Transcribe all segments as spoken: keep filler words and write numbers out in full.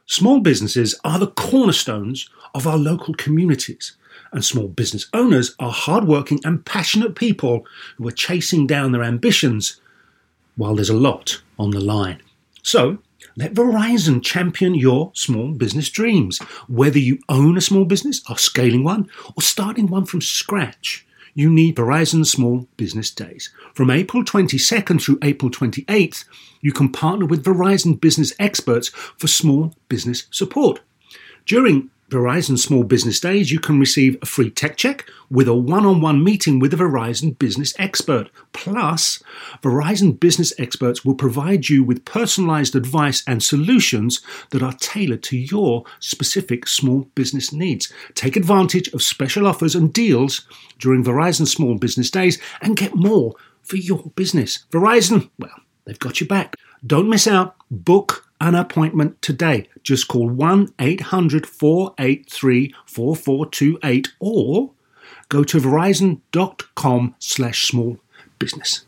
Small businesses are the cornerstones of our local communities, and small business owners are hardworking and passionate people who are chasing down their ambitions while there's a lot on the line. So, let Verizon champion your small business dreams. Whether you own a small business, are scaling one, or starting one from scratch, you need Verizon Small Business Days. From April twenty-second through April twenty-eighth, you can partner with Verizon business experts for small business support. During Verizon Small Business Days, you can receive a free tech check with a one-on-one meeting with a Verizon business expert. Plus, Verizon business experts will provide you with personalized advice and solutions that are tailored to your specific small business needs. Take advantage of special offers and deals during Verizon Small Business Days and get more for your business. Verizon, well, they've got your back. Don't miss out. Book an appointment today. Just call one eight hundred four eight three four four two eight or go to verizon.com slash small business.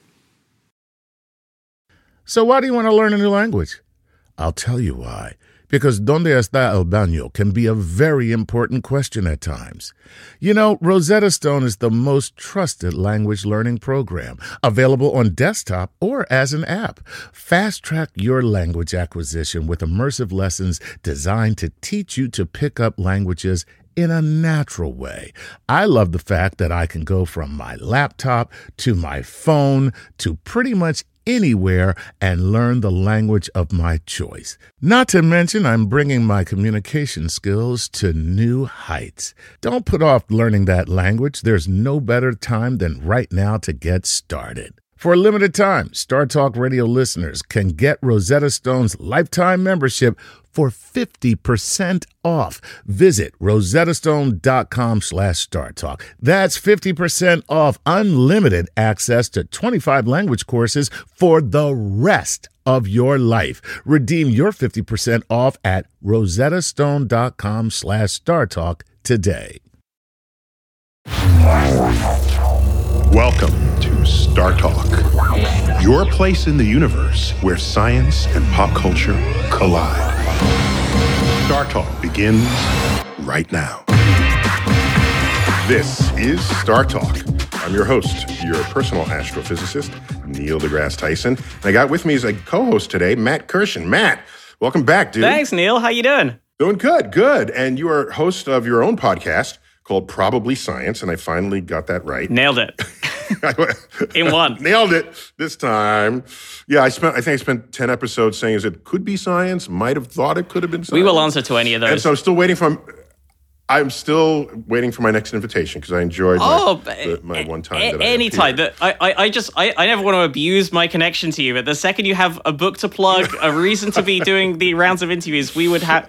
So why do you want to learn a new language? I'll tell you why. Because ¿Dónde está el baño? Can be a very important question at times. You know, Rosetta Stone is the most trusted language learning program, available on desktop or as an app. Fast-track your language acquisition with immersive lessons designed to teach you to pick up languages in a natural way. I love the fact that I can go from my laptop to my phone to pretty much anywhere and learn the language of my choice. Not to mention, I'm bringing my communication skills to new heights. Don't put off learning that language. There's no better time than right now to get started. For a limited time, Star Talk Radio listeners can get Rosetta Stone's lifetime membership for fifty percent off. Visit rosettastone.com slash StarTalk. That's fifty percent off unlimited access to twenty-five language courses for the rest of your life. Redeem your fifty percent off at rosettastone.com slash StarTalk today. Welcome to Star Talk, your place in the universe where science and pop culture collide. Star Talk begins right now. This is Star Talk. I'm your host, your personal astrophysicist, Neil deGrasse Tyson. And I got with me as a co-host today, Matt Kirshen. Matt, welcome back, dude. Thanks, Neil. How you doing? Doing good, good. And you are host of your own podcast called Probably Science, and I finally got that right. Nailed it. In one. Nailed it this time. Yeah, I spent. I think I spent ten episodes saying, "Is it could be science? Might have thought it could have been science." We will answer to any of those. And so I'm still waiting for. I'm still waiting for my next invitation because I enjoyed my, oh, the, my one time. A- that any I time. I, I, I just, I, I never want to abuse my connection to you, but the second you have a book to plug, a reason to be doing the rounds of interviews, we would have.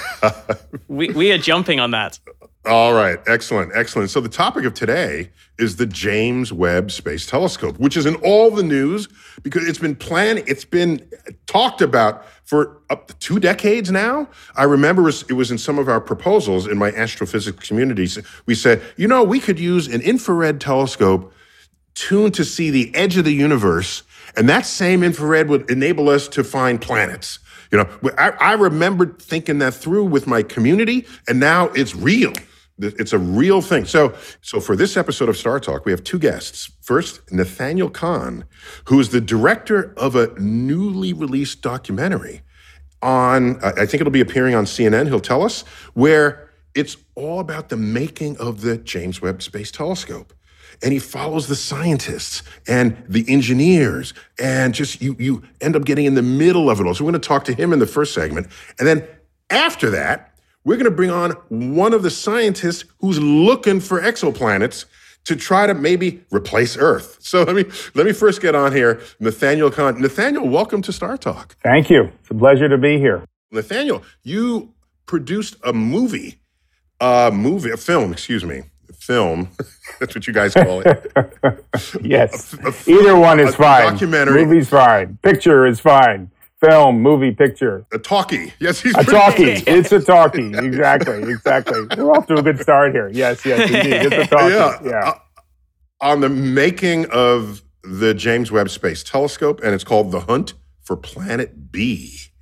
we we are jumping on that. All right. Excellent. Excellent. So the topic of today is the James Webb Space Telescope, which is in all the news because it's been planned, it's been talked about for up to two decades now. I remember it was in some of our proposals in my astrophysics communities. We said, you know, we could use an infrared telescope tuned to see the edge of the universe, and that same infrared would enable us to find planets. You know, I, I remember thinking that through with my community, and now it's real. It's a real thing. So, so for this episode of Star Talk, we have two guests. First, Nathaniel Kahn, who is the director of a newly released documentary on, I think it'll be appearing on C N N, he'll tell us, where it's all about the making of the James Webb Space Telescope. And he follows the scientists and the engineers, and just you you end up getting in the middle of it all. So we're going to talk to him in the first segment. And then after that, we're going to bring on one of the scientists who's looking for exoplanets to try to maybe replace Earth. So let me let me first get on here, Nathaniel Kahn. Nathaniel, welcome to Star Talk. Thank you. It's a pleasure to be here. Nathaniel, you produced a movie, a movie, a film, excuse me, a film. That's what you guys call it. Yes. A, a, Either one is a fine. Documentary. Movie's fine. Picture is fine. Film, movie, picture. A talkie. Yes, he's a talkie. It's a talkie. Exactly. Exactly. We're off to a good start here. Yes, yes, indeed. It's a talkie. Yeah. yeah. Uh, on the making of the James Webb Space Telescope, and it's called The Hunt for Planet B.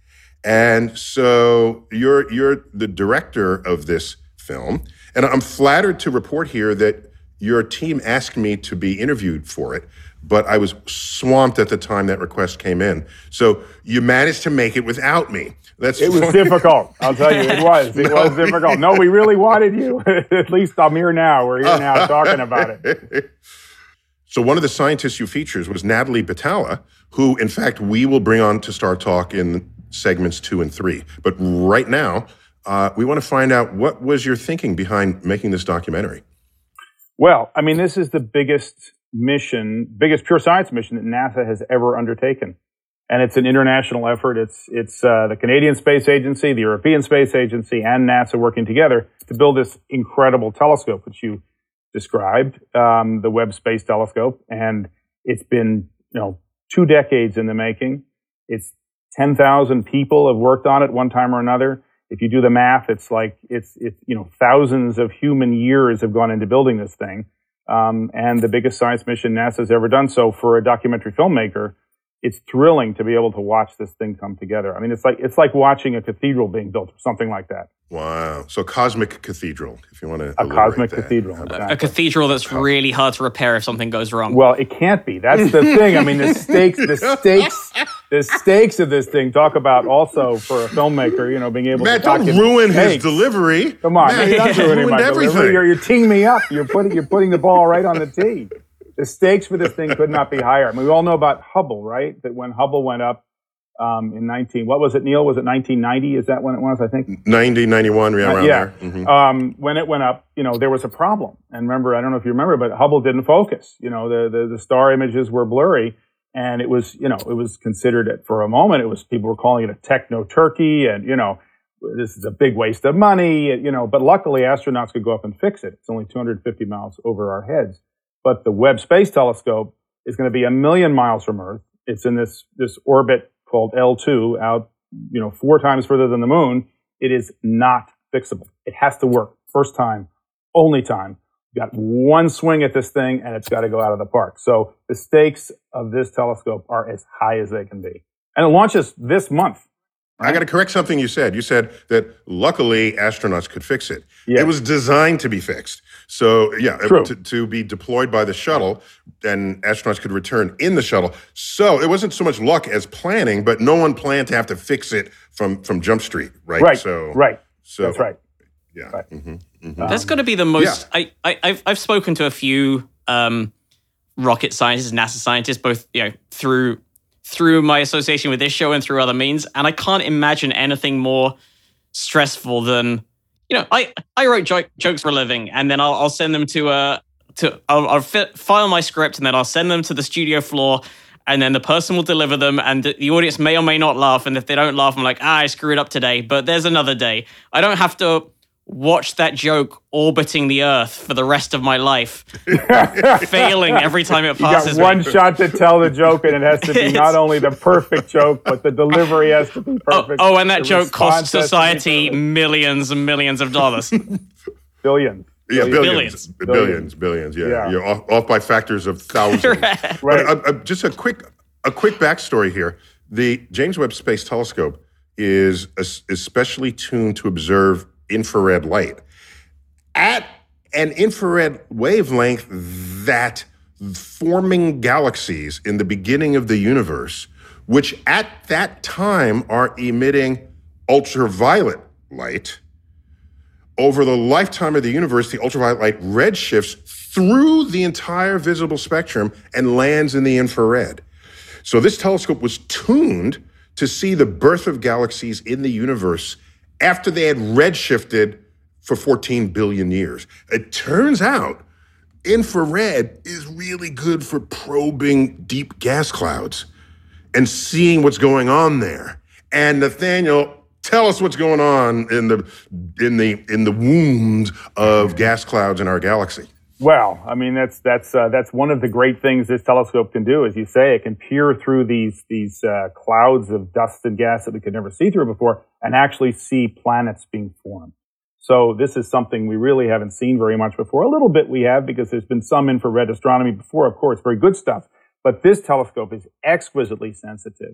And so you're you're the director of this film, and I'm flattered to report here that your team asked me to be interviewed for it, but I was swamped at the time that request came in. So you managed to make it without me. That's It was fun. difficult. I'll tell you, it was. It No. was difficult. No, we really wanted you. At least I'm here now. We're here now talking about it. So one of the scientists you featured was Natalie Batalha, who, in fact, we will bring on to Star Talk in segments two and three. But right now, uh, we want to find out, what was your thinking behind making this documentary? Well, I mean, this is the biggest mission, biggest pure science mission that NASA has ever undertaken. And it's an international effort. It's it's uh, the Canadian Space Agency, the European Space Agency, and NASA working together to build this incredible telescope, which you described, um, the Webb Space Telescope. And it's been, you know, two decades in the making. It's ten thousand people have worked on it one time or another. If you do the math, it's like, it's, it's you know, thousands of human years have gone into building this thing. Um, and the biggest science mission NASA's ever done. So for a documentary filmmaker, it's thrilling to be able to watch this thing come together. I mean, it's like it's like watching a cathedral being built or something like that. Wow. So cosmic cathedral, if you want to A cosmic cathedral. A Exactly. cathedral that's really hard to repair if something goes wrong. Well, it can't be. That's the thing. I mean, the stakes, the stakes, the stakes of this thing. Talk about also for a filmmaker, you know, being able Matt, to don't document- ruin his Hey, delivery. Come on, Matt, man, you're not you ruining ruined my delivery. everything. You're, you're teeing me up. You're putting you're putting the ball right on the tee. The stakes for this thing could not be higher. I mean, we all know about Hubble, right? That when Hubble went up um, in nineteen, what was it, Neil? Was it nineteen ninety? Is that when it was? I think. ninety, ninety-one, yeah, around yeah. there. Mhm. Um, when it went up, you know, there was a problem. And remember, I don't know if you remember, but Hubble didn't focus. You know, the the, the star images were blurry, and it was, you know, it was considered it for a moment. It was people were calling it a techno turkey, and you know, this is a big waste of money. You know, but luckily astronauts could go up and fix it. It's only two hundred fifty miles over our heads. But the Webb Space Telescope is going to be a million miles from Earth. It's in this this orbit called L two, out, you know, four times further than the moon. It is not fixable. It has to work. First time, only time. You got one swing at this thing, and it's got to go out of the park. So the stakes of this telescope are as high as they can be. And it launches this month. I got to correct something you said. You said that luckily astronauts could fix it. Yeah. It was designed to be fixed. So, yeah, it- True. to, to be deployed by the shuttle, and astronauts could return in the shuttle. So it wasn't so much luck as planning, but no one planned to have to fix it from, from Jump Street, right? Right, So, right. So, That's right. Yeah. Right. Mhm. That's got to be the most. I, I, I've I've spoken to a few um, rocket scientists, NASA scientists, both you know through through my association with this show and through other means, and I can't imagine anything more stressful than you know. I I write jo- jokes for a living, and then I'll I'll send them to a to I'll, I'll fit, file my script, and then I'll send them to the studio floor. And then the person will deliver them, and the audience may or may not laugh. And if they don't laugh, I'm like, ah, I screwed up today. But there's another day. I don't have to watch that joke orbiting the Earth for the rest of my life, failing every time it You got passes one me. shot to tell the joke, and it has to be It's- not only the perfect joke, but the delivery has to be Oh, perfect. oh, and that The joke response cost has to be society perfect. millions and millions of dollars. billions. Yeah, billions, Billions. billions, billions. Yeah, Yeah. you're off, off by factors of thousands. Right. Right. But uh, uh, just a quick, a quick backstory here. The James Webb Space Telescope is es- especially tuned to observe infrared light at an infrared wavelength that forming galaxies in the beginning of the universe, which at that time are emitting ultraviolet light. Over the lifetime of the universe, the ultraviolet light redshifts through the entire visible spectrum and lands in the infrared. So this telescope was tuned to see the birth of galaxies in the universe after they had redshifted for fourteen billion years. It turns out infrared is really good for probing deep gas clouds and seeing what's going on there. And Nathaniel, tell us what's going on in the in the in the wombs of gas clouds in our galaxy. Well, I mean that's that's uh, that's one of the great things this telescope can do. As you say, it can peer through these these uh, clouds of dust and gas that we could never see through before, and actually see planets being formed. So this is something we really haven't seen very much before. A little bit we have because there's been some infrared astronomy before, of course, very good stuff. But this telescope is exquisitely sensitive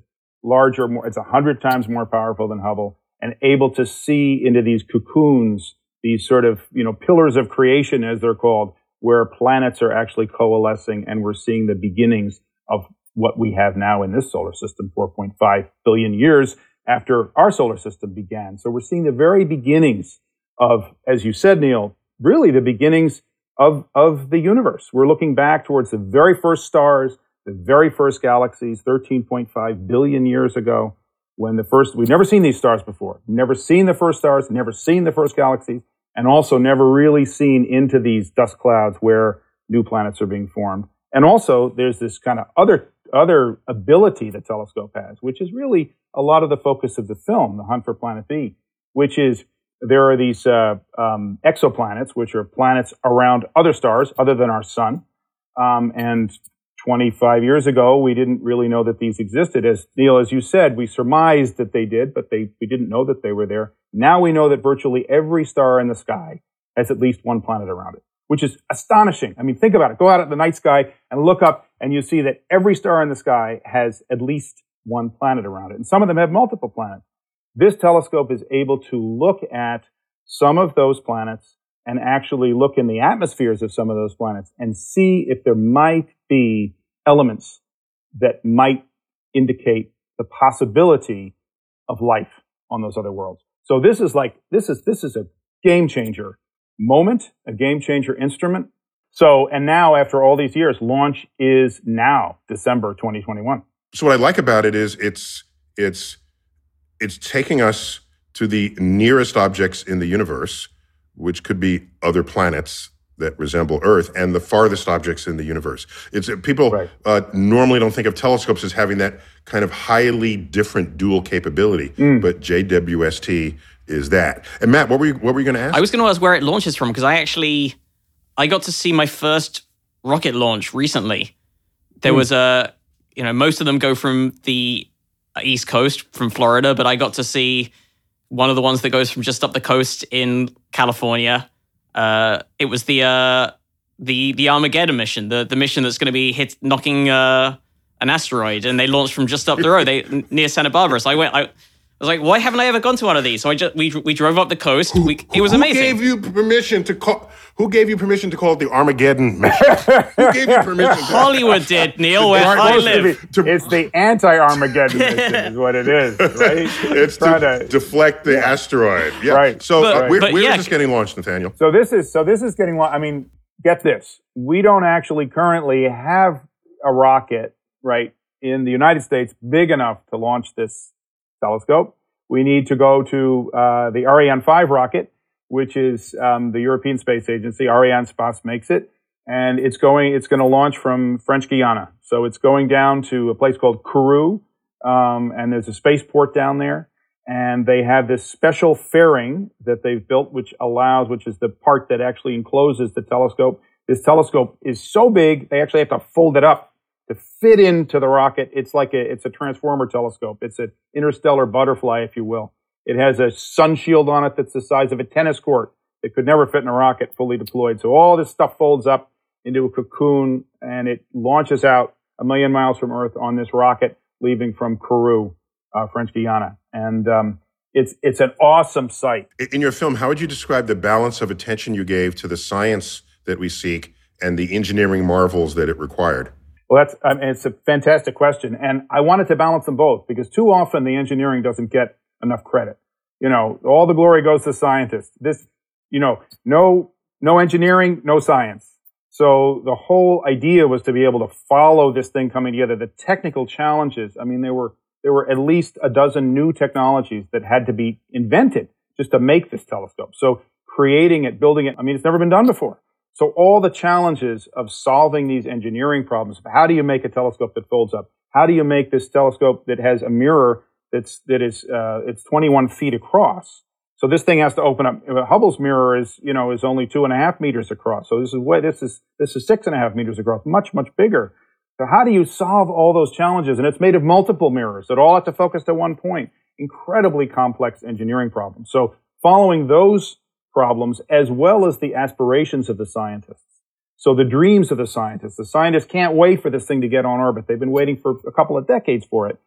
larger, more, it's a hundred times more powerful than Hubble, and able to see into these cocoons, these sort of, you know, pillars of creation, as they're called, where planets are actually coalescing, and we're seeing the beginnings of what we have now in this solar system, four point five billion years after our solar system began. So we're seeing the very beginnings of, as you said, Neil, really the beginnings of, of the universe. We're looking back towards the very first stars, the very first galaxies, thirteen point five billion years ago, when the first, we've never seen these stars before. Never seen the first stars, never seen the first galaxies, and also never really seen into these dust clouds where new planets are being formed. And also, there's this kind of other other ability the telescope has, which is really a lot of the focus of the film, The Hunt for Planet B, which is there are these uh, um, exoplanets, which are planets around other stars other than our sun. Um, and twenty-five years ago, we didn't really know that these existed. As Neil, as you said, we surmised that they did, but they we didn't know that they were there. Now we know that virtually every star in the sky has at least one planet around it, which is astonishing. I mean, think about it. Go out at the night sky and look up, and you see that every star in the sky has at least one planet around it. And some of them have multiple planets. This telescope is able to look at some of those planets and actually look in the atmospheres of some of those planets and see if there might be elements that might indicate the possibility of life on those other worlds. So this is like, this is, this is a game changer moment, a game changer instrument. So, and now after all these years, launch is now, December twenty twenty-one. So what I like about it is it's, it's, it's taking us to the nearest objects in the universe, which could be other planets that resemble Earth, and the farthest objects in the universe. It's people right. uh, normally don't think of telescopes as having that kind of highly different dual capability, mm. but J W S T is that. And Matt, what were you what were you going to ask? I was going to ask where it launches from, because I actually I got to see my first rocket launch recently. There mm. was a you know most of them go from the East Coast, from Florida, but I got to see one of the ones that goes from just up the coast in California. Uh, it was the uh, the the Armageddon mission, the the mission that's going to be hit knocking uh, an asteroid, and they launched from just up the road, they near Santa Barbara. So I went. I, I was like, why haven't I ever gone to one of these? So I just we we drove up the coast. We, it was amazing. Who gave you permission to call? Who gave you permission to call it the Armageddon mission? Who gave you permission? To, Hollywood did, Neil, where I live. To, it's the anti-Armageddon mission, is what it is, right? It's to, to deflect the yeah. asteroid. Yeah. Right. So but, uh, where, but, where yeah. is this getting launched, Nathaniel? So this is so this is getting. I mean, get this. We don't actually currently have a rocket, right, in the United States big enough to launch this telescope. We need to go to uh, the Ariane five rocket, which is um, the European Space Agency. Arianespace makes it, and it's going. It's going to launch from French Guiana. So it's going down to a place called Kourou, um, and there's a spaceport down there. And they have this special fairing that they've built, which allows, which is the part that actually encloses the telescope. This telescope is so big they actually have to fold it up to fit into the rocket. It's like a, it's a transformer telescope. It's an interstellar butterfly, if you will. It has a sun shield on it that's the size of a tennis court. It could never fit in a rocket fully deployed. So all this stuff folds up into a cocoon, and it launches out a million miles from Earth on this rocket, leaving from Kourou, uh, French Guiana. And um, it's it's an awesome sight. In your film, how would you describe the balance of attention you gave to the science that we seek and the engineering marvels that it required? Well, that's I mean, it's a fantastic question, and I wanted to balance them both, because too often the engineering doesn't get enough credit. You know, all the glory goes to scientists. This, you know, no no engineering, no science. So the whole idea was to be able to follow this thing coming together. The technical challenges. I mean, there were there were at least a dozen new technologies that had to be invented just to make this telescope. So creating it, building it. I mean, it's never been done before. So all the challenges of solving these engineering problems. How do you make a telescope that folds up? How do you make this telescope that has a mirror that's that is uh, it's twenty-one feet across? So this thing has to open up. Hubble's mirror is you know is only two and a half meters across. So this is way this is this is six and a half meters across, much much bigger. So how do you solve all those challenges? And it's made of multiple mirrors that all have to focus to one point. Incredibly complex engineering problems. So following those problems, as well as the aspirations of the scientists. So the dreams of the scientists. The scientists can't wait for this thing to get on orbit. They've been waiting for a couple of decades for it.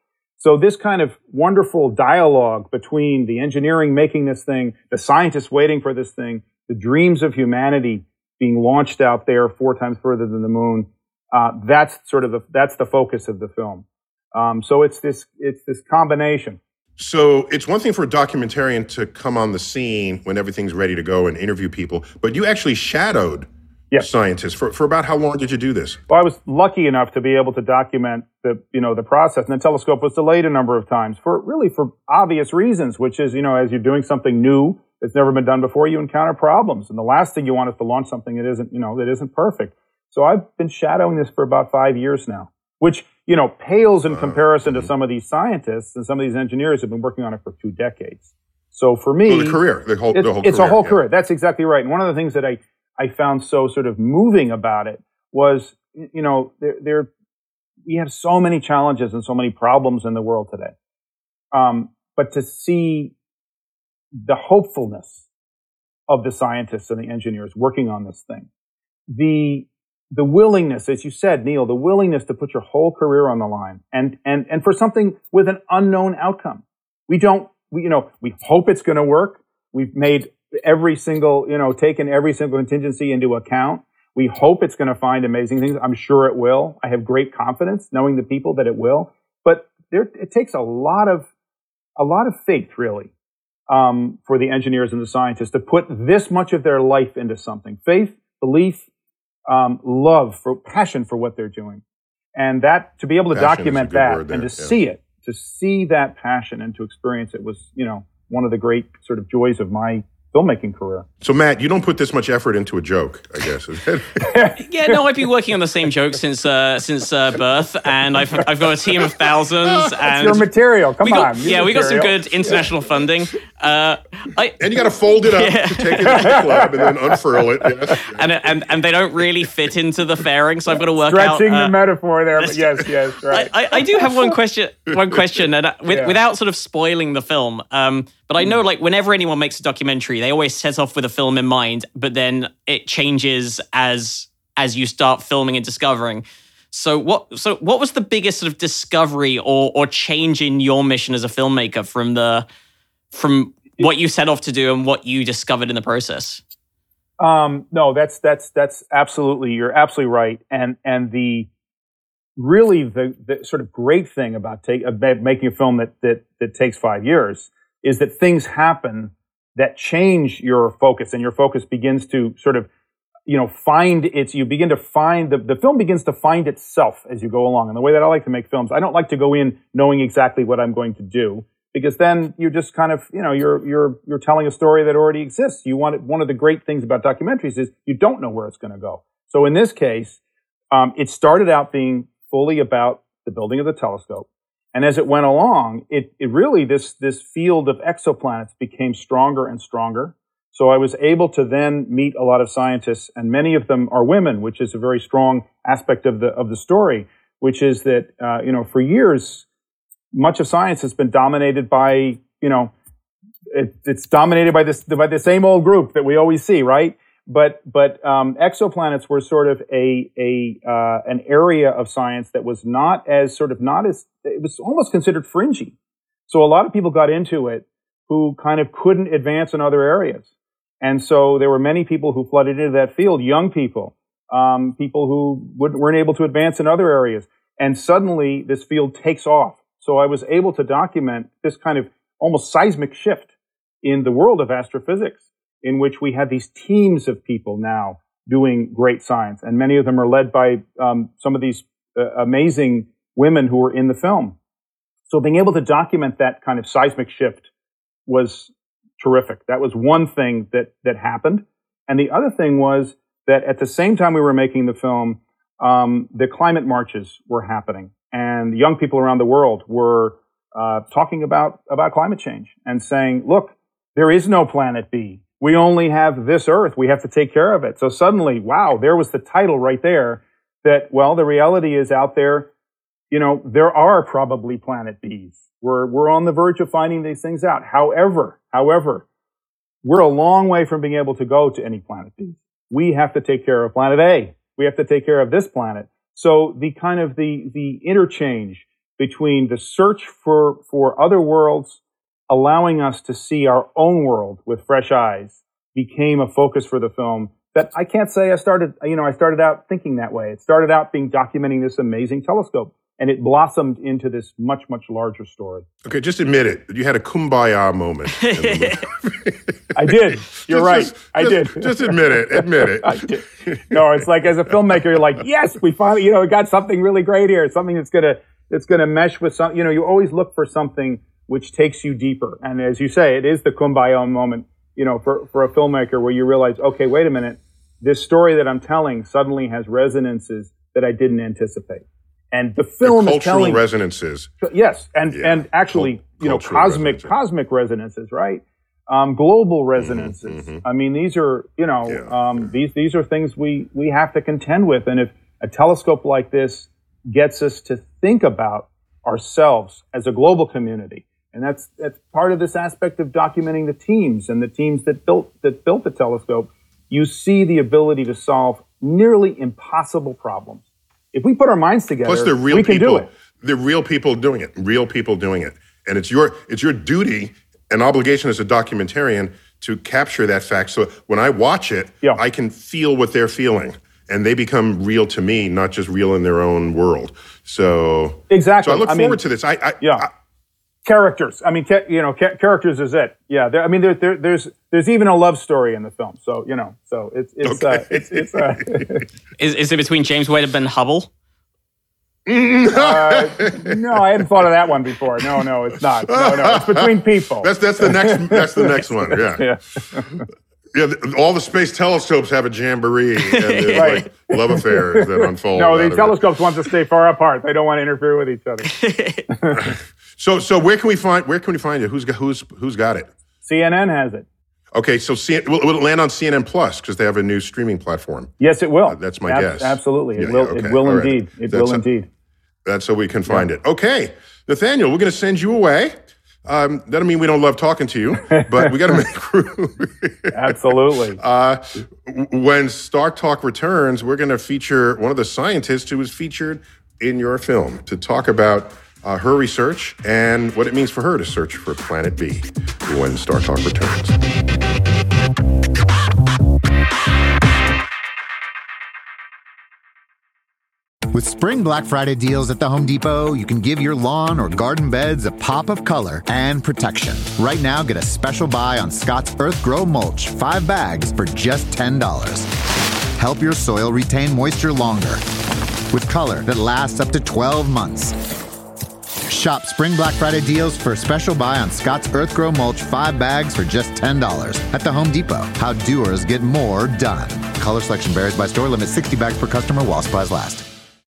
So this kind of wonderful dialogue between the engineering making this thing, the scientists waiting for this thing, the dreams of humanity being launched out there four times further than the moon, uh, that's sort of the, that's the focus of the film. Um, so it's this, it's this combination. So it's one thing for a documentarian to come on the scene when everything's ready to go and interview people, but you actually shadowed yes. scientists. For, for about how long did you do this? Well, I was lucky enough to be able to document the, you know, the process. And the telescope was delayed a number of times for really for obvious reasons, which is, you know, as you're doing something new that's never been done before, you encounter problems. And the last thing you want is to launch something that isn't, you know, that isn't perfect. So I've been shadowing this for about five years now, which, you know, pales in comparison to some of these scientists and some of these engineers who have been working on it for two decades. So for me, well, the career, the whole, it, the whole it's career, a whole yeah. career. That's exactly right. And one of the things that I, I found so sort of moving about it was, you know, there, there we have so many challenges and so many problems in the world today. Um, but to see the hopefulness of the scientists and the engineers working on this thing, the the willingness, as you said, Neil, the willingness to put your whole career on the line and, and, and for something with an unknown outcome. We don't, we, you know, we hope it's going to work. We've made every single, you know, taken every single contingency into account. We hope it's going to find amazing things. I'm sure it will. I have great confidence knowing the people that it will, but there, it takes a lot of, a lot of faith really, um, for the engineers and the scientists to put this much of their life into something. Faith, belief, Um, love, for passion for what they're doing. And that, to be able to Passion document that and to yeah. see it, to see that passion and to experience it was, you know, one of the great sort of joys of my filmmaking career. So Matt, you don't put this much effort into a joke, I guess. Is it? Yeah, no, I've been working on the same joke since uh, since uh, birth, and I've I've got a team of thousands. And it's your material. Come we got, on. Yeah, material. we got some good international funding. Uh, I, and you got to fold it up yeah. to take it to the club and then unfurl it. Yes. And and and they don't really fit into the fairing, so I've got to work Stretching out. Stretching uh, the metaphor there, but yes, yes, right. I, I, I do have one question. One question, and uh, with, yeah. without sort of spoiling the film. Um, but I know, like, whenever anyone makes a documentary, they always set off with a film in mind, but then it changes as as you start filming and discovering. So what so what was the biggest sort of discovery or or change in your mission as a filmmaker from the from what you set off to do and what you discovered in the process? Um, no, that's that's that's absolutely, you're absolutely right. And and the really the, the sort of great thing about take about making a film that that that takes five years is that things happen that change your focus, and your focus begins to sort of, you know, find its, you begin to find, the, the film begins to find itself as you go along. And the way that I like to make films, I don't like to go in knowing exactly what I'm going to do, because then you're just kind of, you know, you're, you're, you're telling a story that already exists. You want it, one of the great things about documentaries is you don't know where it's going to go. So in this case, um, it started out being fully about the building of the telescope. And as it went along, it, it really, this, this field of exoplanets became stronger and stronger. So I was able to then meet a lot of scientists, and many of them are women, which is a very strong aspect of the, of the story, which is that, uh, you know, for years, much of science has been dominated by, you know, it, it's dominated by this, by the same old group that we always see, right? But, but, um, exoplanets were sort of a, a, uh, an area of science that was not as sort of not as, it was almost considered fringy. So a lot of people got into it who kind of couldn't advance in other areas. And so there were many people who flooded into that field, young people, um, people who wouldn't, weren't able to advance in other areas. And suddenly this field takes off. So I was able to document this kind of almost seismic shift in the world of astrophysics, in which we have these teams of people now doing great science. And many of them are led by um, some of these uh, amazing women who were in the film. So being able to document that kind of seismic shift was terrific. That was one thing that that happened. And the other thing was that at the same time we were making the film, um, the climate marches were happening. And young people around the world were uh, talking about, about climate change and saying, look, there is no planet B. We only have this Earth. We have to take care of it. So suddenly, wow, there was the title right there that, well, the reality is out there, you know, there are probably planet Bs. We're, we're on the verge of finding these things out. However, however, we're a long way from being able to go to any planet Bs. We have to take care of planet A. We have to take care of this planet. So the kind of the, the interchange between the search for, for other worlds, allowing us to see our own world with fresh eyes, became a focus for the film that I can't say I started, you know, I started out thinking that way. It started out being documenting this amazing telescope, and it blossomed into this much, much larger story. Okay, just admit it. You had a kumbaya moment. I did. You're just, right. Just, I just, did. Just admit it. Admit it. I did. No, it's like as a filmmaker, you're like, yes, we finally, you know, we got something really great here. Something that's gonna that's gonna mesh with some. You know, you always look for something which takes you deeper. And as you say, it is the kumbaya moment. You know, for for a filmmaker where you realize, okay, wait a minute, this story that I'm telling suddenly has resonances that I didn't anticipate. And the film the is telling resonances. Yes, and yeah. and actually, Cult- you know, cosmic resonances. cosmic resonances, right? Um, global resonances. Mm-hmm. I mean, these are, you know, yeah. um, these these are things we we have to contend with. And if a telescope like this gets us to think about ourselves as a global community, and that's that's part of this aspect of documenting the teams and the teams that built that built the telescope, you see the ability to solve nearly impossible problems. If we put our minds together, Plus, they're real we can people. do it. They're real people doing it. Real people doing it, and it's your it's your duty and obligation as a documentarian to capture that fact. So when I watch it, yeah. I can feel what they're feeling, and they become real to me, not just real in their own world. So exactly. So I look I forward mean, to this. I, I yeah. I, Characters. I mean, ca- you know, ca- characters is it. Yeah. There, I mean, there, there, there's there's even a love story in the film. So you know, so it's it's okay. uh, it's it's. Uh, is is it between James Webb and Hubble? uh, no, I hadn't thought of that one before. No, no, it's not. No, no, it's between people. That's that's the next that's the next one. Yeah. yeah. Yeah, all the space telescopes have a jamboree and there's right. like love affairs that unfold. No, the telescopes want to stay far apart. They don't want to interfere with each other. so, so where can we find where can we find it? Who's got who's who's got it? C N N has it. Okay, so C- will, will it land on C N N Plus because they have a new streaming platform? Yes, it will. Uh, that's my Ab- guess. Absolutely, it yeah, will. Yeah, okay. It will All right. indeed. It that's will a, indeed. That's so we can find yeah. it. Okay, Nathaniel, we're going to send you away. Um, that doesn't mean we don't love talking to you, but we got to make room. Absolutely. Uh, when Star Talk returns, we're going to feature one of the scientists who was featured in your film to talk about uh, her research and what it means for her to search for Planet B when Star Talk returns. With Spring Black Friday deals at the Home Depot, you can give your lawn or garden beds a pop of color and protection. Right now, get a special buy on Scott's Earth Grow Mulch, five bags for just ten dollars. Help your soil retain moisture longer with color that lasts up to twelve months. Shop Spring Black Friday deals for a special buy on Scott's Earth Grow Mulch, five bags for just ten dollars at the Home Depot. How doers get more done. Color selection varies by store. Limit sixty bags per customer while supplies last.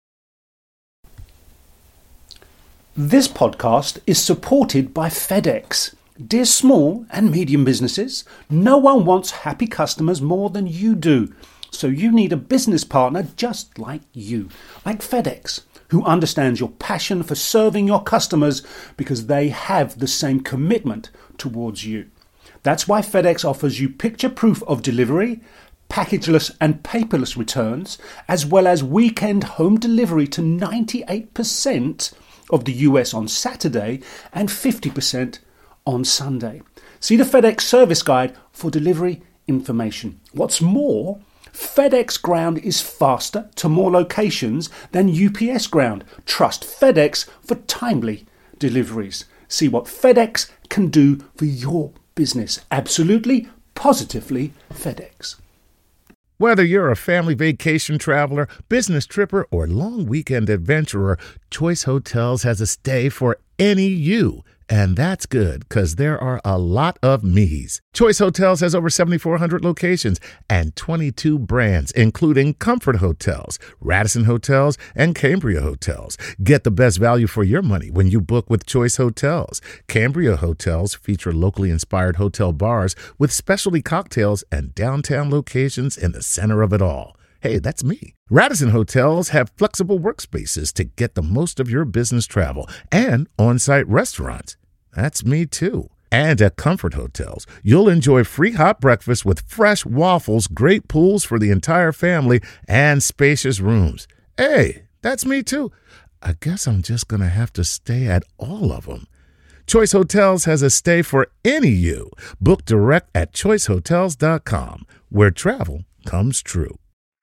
This podcast is supported by FedEx. Dear small and medium businesses, no one wants happy customers more than you do. So you need a business partner just like you, like FedEx, who understands your passion for serving your customers because they have the same commitment towards you. That's why FedEx offers you picture proof of delivery, packageless and paperless returns, as well as weekend home delivery to ninety-eight percent of the U S on Saturday and fifty percent on Sunday. See the FedEx service guide for delivery information. What's more, FedEx Ground is faster to more locations than U P S Ground. Trust FedEx for timely deliveries. See what FedEx can do for your business. Absolutely, positively FedEx. Whether you're a family vacation traveler, business tripper, or long weekend adventurer, Choice Hotels has a stay for any you. And that's good, because there are a lot of me's. Choice Hotels has over seventy-four hundred locations and twenty-two brands, including Comfort Hotels, Radisson Hotels, and Cambria Hotels. Get the best value for your money when you book with Choice Hotels. Cambria Hotels feature locally inspired hotel bars with specialty cocktails and downtown locations in the center of it all. Hey, that's me. Radisson Hotels have flexible workspaces to get the most of your business travel and on-site restaurants. That's me too. And at Comfort Hotels, you'll enjoy free hot breakfast with fresh waffles, great pools for the entire family, and spacious rooms. Hey, that's me too. I guess I'm just going to have to stay at all of them. Choice Hotels has a stay for any you. Book direct at choice hotels dot com, where travel comes true.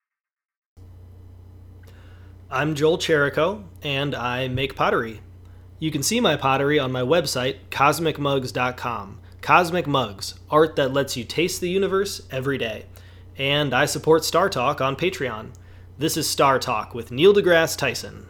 I'm Joel Cherico, and I make pottery. You can see my pottery on my website, cosmic mugs dot com. Cosmic Mugs, art that lets you taste the universe every day. And I support Star Talk on Patreon. This is Star Talk with Neil deGrasse Tyson.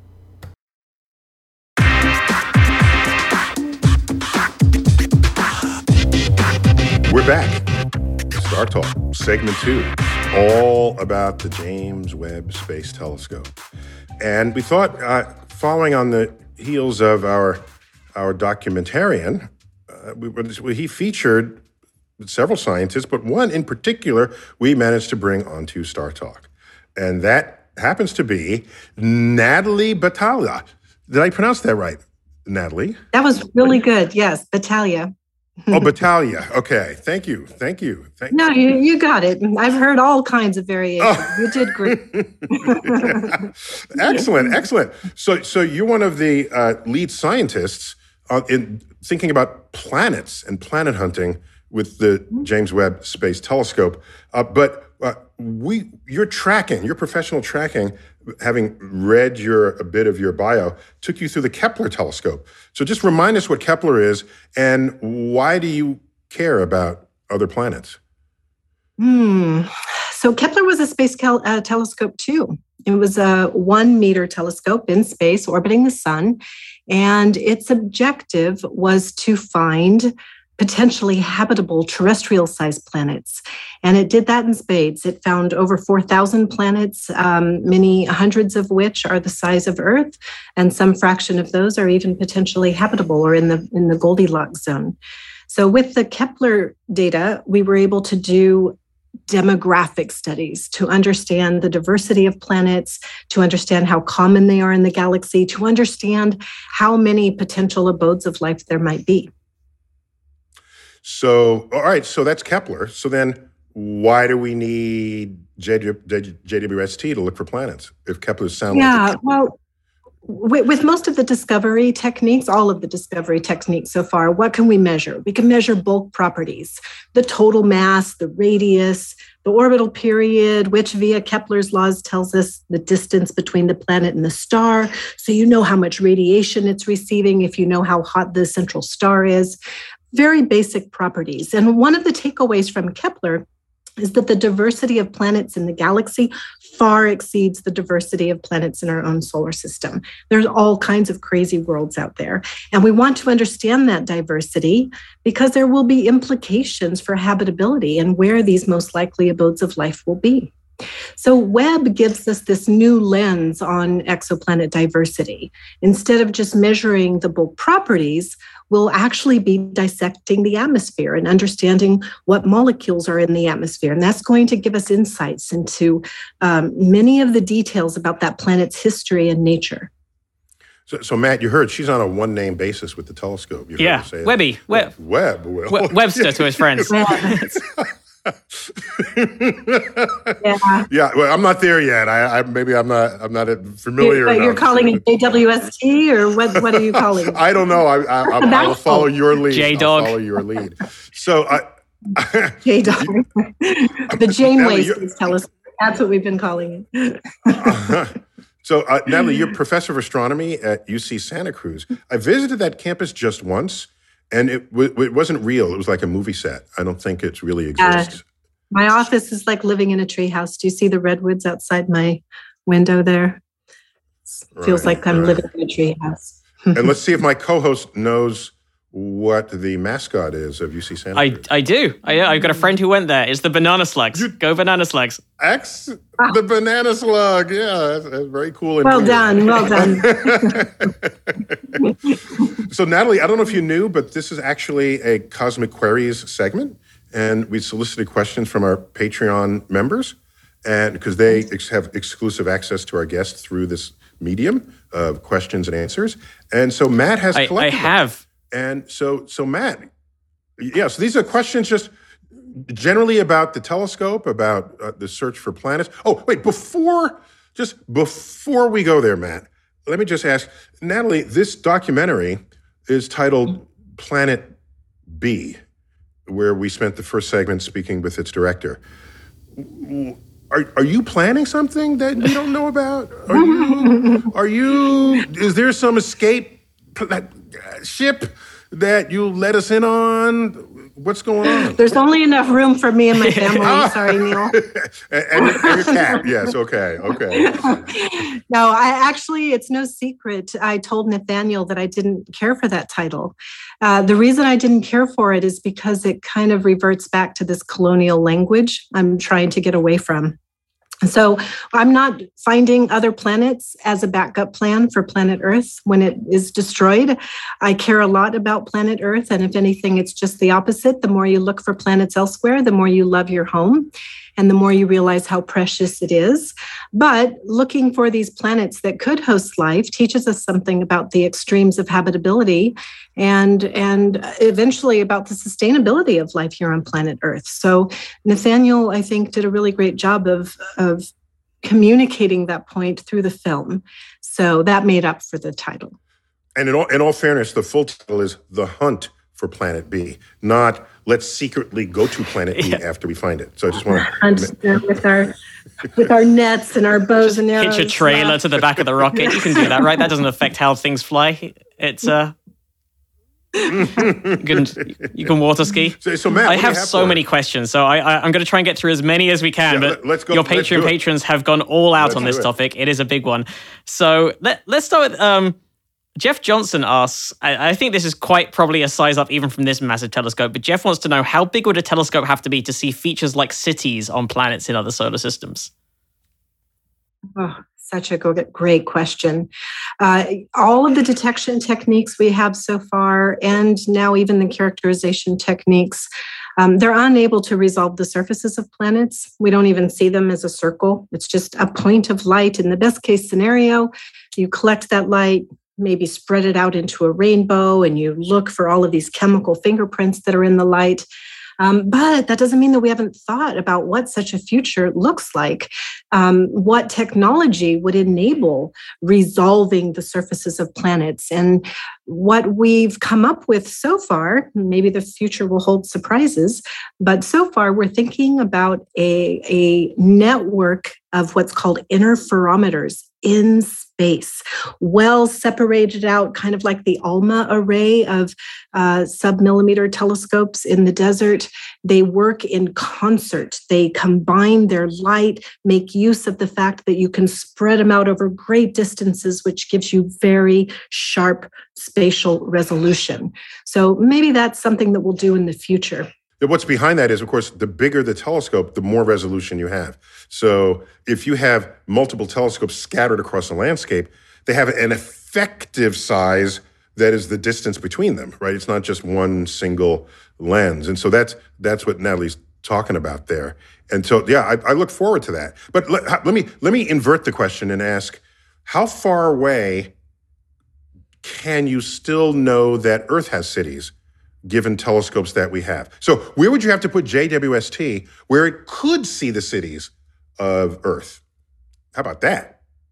We're back. Star Talk, segment two, all about the James Webb Space Telescope. And we thought, uh, following on the heels of our our documentarian, uh, we, he featured several scientists, but one in particular we managed to bring onto Star Talk. And that happens to be Natalie Batalha. Did I pronounce that right, Natalie? That was really good. Yes, Batalha. Oh, Batalha. Okay. Thank you. Thank you. Thank no, you, you got it. I've heard all kinds of variations. Oh. You did great. Yeah. Excellent. Excellent. So, so you're one of the uh, lead scientists uh, in thinking about planets and planet hunting with the James Webb Space Telescope. Uh, but uh, we, your tracking, your professional tracking, having read your a bit of your bio, took you through the Kepler telescope. So just remind us what Kepler is and why do you care about other planets? Hmm. So Kepler was a space cal- uh, telescope too. It was a one meter telescope in space orbiting the sun. And its objective was to find potentially habitable terrestrial-sized planets. And it did that in spades. It found over four thousand planets, um, many hundreds of which are the size of Earth, and some fraction of those are even potentially habitable or in the, in the Goldilocks zone. So with the Kepler data, we were able to do demographic studies to understand the diversity of planets, to understand how common they are in the galaxy, to understand how many potential abodes of life there might be. So, all right, so that's Kepler. So then why do we need J W S T to look for planets if Kepler's sound yeah, like well, with, with most of the discovery techniques, all of the discovery techniques so far, what can we measure? We can measure bulk properties, the total mass, the radius, the orbital period, which via Kepler's laws tells us the distance between the planet and the star. So you know how much radiation it's receiving if you know how hot the central star is. Very basic properties. And one of the takeaways from Kepler is that the diversity of planets in the galaxy far exceeds the diversity of planets in our own solar system. There's all kinds of crazy worlds out there. And we want to understand that diversity because there will be implications for habitability and where these most likely abodes of life will be. So Webb gives us this new lens on exoplanet diversity. Instead of just measuring the bulk properties, we'll actually be dissecting the atmosphere and understanding what molecules are in the atmosphere. And that's going to give us insights into um, many of the details about that planet's history and nature. So, so Matt, you heard she's on a one-name basis with the telescope. You heard yeah, her say Webby. Web. Webb. Well, We- Webster to his friends. yeah. Yeah, well, I'm not there yet. I, I maybe I'm not. I'm not familiar. You're, you're calling it J W S T, or what? What are you calling it? I don't know. I, I, I, I will follow your lead. J-Dog. I'll follow your lead. So, uh, J-Dog. The Janeway Natalie, Space Telescope. That's what we've been calling it. uh, so, uh, Natalie, you're professor of astronomy at U C Santa Cruz. I visited that campus just once. And it, w- it wasn't real. It was like a movie set. I don't think it really exists. Uh, my office is like living in a treehouse. Do you see the redwoods outside my window there? It feels Right, like I'm right. living in a treehouse. And let's see if my co-host knows what the mascot is of U C Santa I, Cruz. I do. I, I've got a friend who went there. It's the Banana Slugs. Go Banana Slugs. X, the banana slug. Yeah, that's, that's very cool. And Well weird. done, well done. So, Natalie, I don't know if you knew, but this is actually a Cosmic Queries segment. And we solicited questions from our Patreon members, and because they ex- have exclusive access to our guests through this medium of questions and answers. And so Matt has I, I collected them. have. And so, so Matt, yeah, so these are questions just generally about the telescope, about uh, the search for planets. Oh, wait, before, just before we go there, Matt, let me just ask, Natalie, this documentary is titled Planet B, where we spent the first segment speaking with its director. Are are you planning something that we don't know about? Are you, are you, is there some escape ship that you let us in on? What's going on? There's only enough room for me and my family. Sorry, Neil. and, and, your, and your cat. Yes. Okay. Okay. No, I actually, it's no secret. I told Nathaniel that I didn't care for that title. Uh, the reason I didn't care for it is because it kind of reverts back to this colonial language I'm trying to get away from. So I'm not finding other planets as a backup plan for planet Earth when it is destroyed. I care a lot about planet Earth. And if anything, it's just the opposite. The more you look for planets elsewhere, the more you love your home and the more you realize how precious it is. But looking for these planets that could host life teaches us something about the extremes of habitability and, and eventually about the sustainability of life here on planet Earth. So Nathaniel, I think, did a really great job of, of communicating that point through the film. So that made up for the title. And in all, in all fairness, the full title is The Hunt for Planet B, not let's secretly go to Planet B yeah. after we find it. So I just want to hunt with our with our nets and our bows and arrows. Hitch a trailer yeah. to the back of the rocket. You can do that, right? That doesn't affect how things fly. It's uh, you can you can water ski. So, so Matt, I have, have so many it? questions, so I, I I'm going to try and get through as many as we can. Yeah, but let's go, your Patreon patrons have gone all out let's on this it. topic. It is a big one. So let let's start with um. Jeff Johnson asks, I, I think this is quite probably a size up even from this massive telescope, but Jeff wants to know, how big would a telescope have to be to see features like cities on planets in other solar systems? Oh, such a great question. Uh, all of the detection techniques we have so far, and now even the characterization techniques, um, they're unable to resolve the surfaces of planets. We don't even see them as a circle. It's just a point of light. In the best case scenario, you collect that light, maybe spread it out into a rainbow, and you look for all of these chemical fingerprints that are in the light. Um, but that doesn't mean that we haven't thought about what such a future looks like. Um, what technology would enable resolving the surfaces of planets? And what we've come up with so far, maybe the future will hold surprises, but so far we're thinking about a, a network of what's called interferometers in space, well separated out, kind of like the ALMA array of uh, sub-millimeter telescopes in the desert. They work in concert. They combine their light, make use of the fact that you can spread them out over great distances, which gives you very sharp spatial resolution. So maybe that's something that we'll do in the future. What's behind that is, of course, the bigger the telescope, the more resolution you have. So if you have multiple telescopes scattered across a landscape, they have an effective size that is the distance between them, right? It's not just one single lens. And so that's that's what Natalie's talking about there. And so, yeah, I, I look forward to that. But let, let me let me invert the question and ask, how far away can you still know that Earth has cities, given telescopes that we have? So where would you have to put J W S T where it could see the cities of Earth? How about that?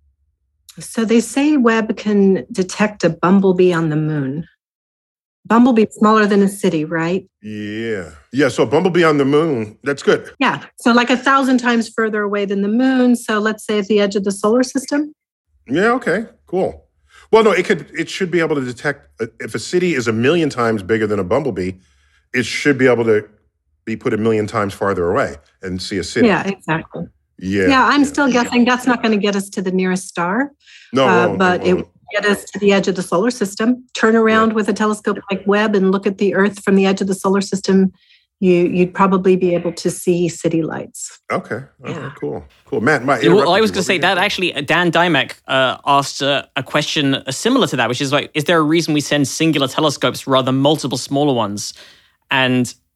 So they say Webb can detect a bumblebee on the moon. Bumblebee is smaller than a city, right? Yeah. Yeah, so bumblebee on the moon, that's good. Yeah, so like a thousand times further away than the moon. So let's say at the edge of the solar system. Yeah, okay, cool. Well, no, it could. It should be able to detect, if a city is a million times bigger than a bumblebee, it should be able to be put a million times farther away and see a city. Yeah, exactly. Yeah. Yeah, I'm yeah. still guessing that's not going to get us to the nearest star. No, uh, no but no, it will get us to the edge of the solar system. Turn around yeah. with a telescope like Webb and look at the Earth from the edge of the solar system. You, you'd probably be able to see city lights. Okay. Okay. Yeah. Cool. Cool. Matt, my. Well, I was going to say that actually, Dan Dymek uh, asked uh, a question uh, similar to that, which is like, is there a reason we send singular telescopes rather than multiple smaller ones? And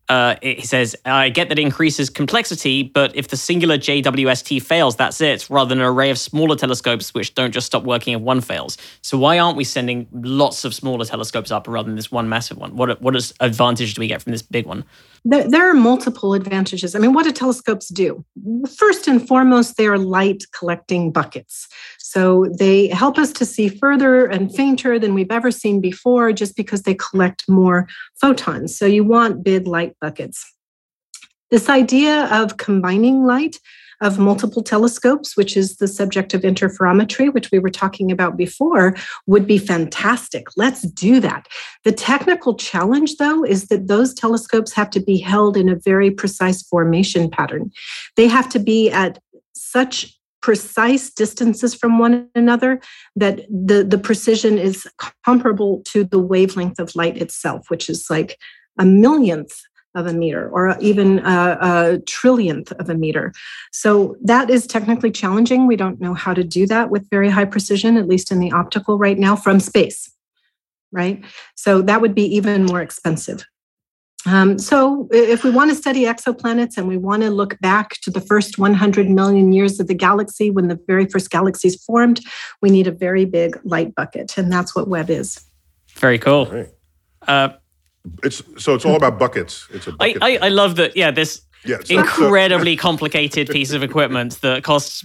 Uh, it says, I get that it increases complexity, but if the singular J W S T fails, that's it, rather than an array of smaller telescopes which don't just stop working if one fails. So why aren't we sending lots of smaller telescopes up rather than this one massive one? What what is advantage do we get from this big one? There, there are multiple advantages. I mean, what do telescopes do? First and foremost, they are light collecting buckets. So they help us to see further and fainter than we've ever seen before just because they collect more photons. So you want big light buckets. This idea of combining light of multiple telescopes, which is the subject of interferometry, which we were talking about before, would be fantastic. Let's do that. The technical challenge, though, is that those telescopes have to be held in a very precise formation pattern. They have to be at such precise distances from one another that the, the precision is comparable to the wavelength of light itself, which is like a millionth of a meter or even a, a trillionth of a meter. So that is technically challenging. We don't know how to do that with very high precision, at least in the optical right now from space, right? So that would be even more expensive. Um, so if we want to study exoplanets and we want to look back to the first one hundred million years of the galaxy, when the very first galaxies formed, we need a very big light bucket. And that's what Webb is. Very cool. Right. Uh, It's so it's all about buckets. It's a I, bucket. I, I love that, yeah, this Yeah, so- incredibly complicated piece of equipment that costs...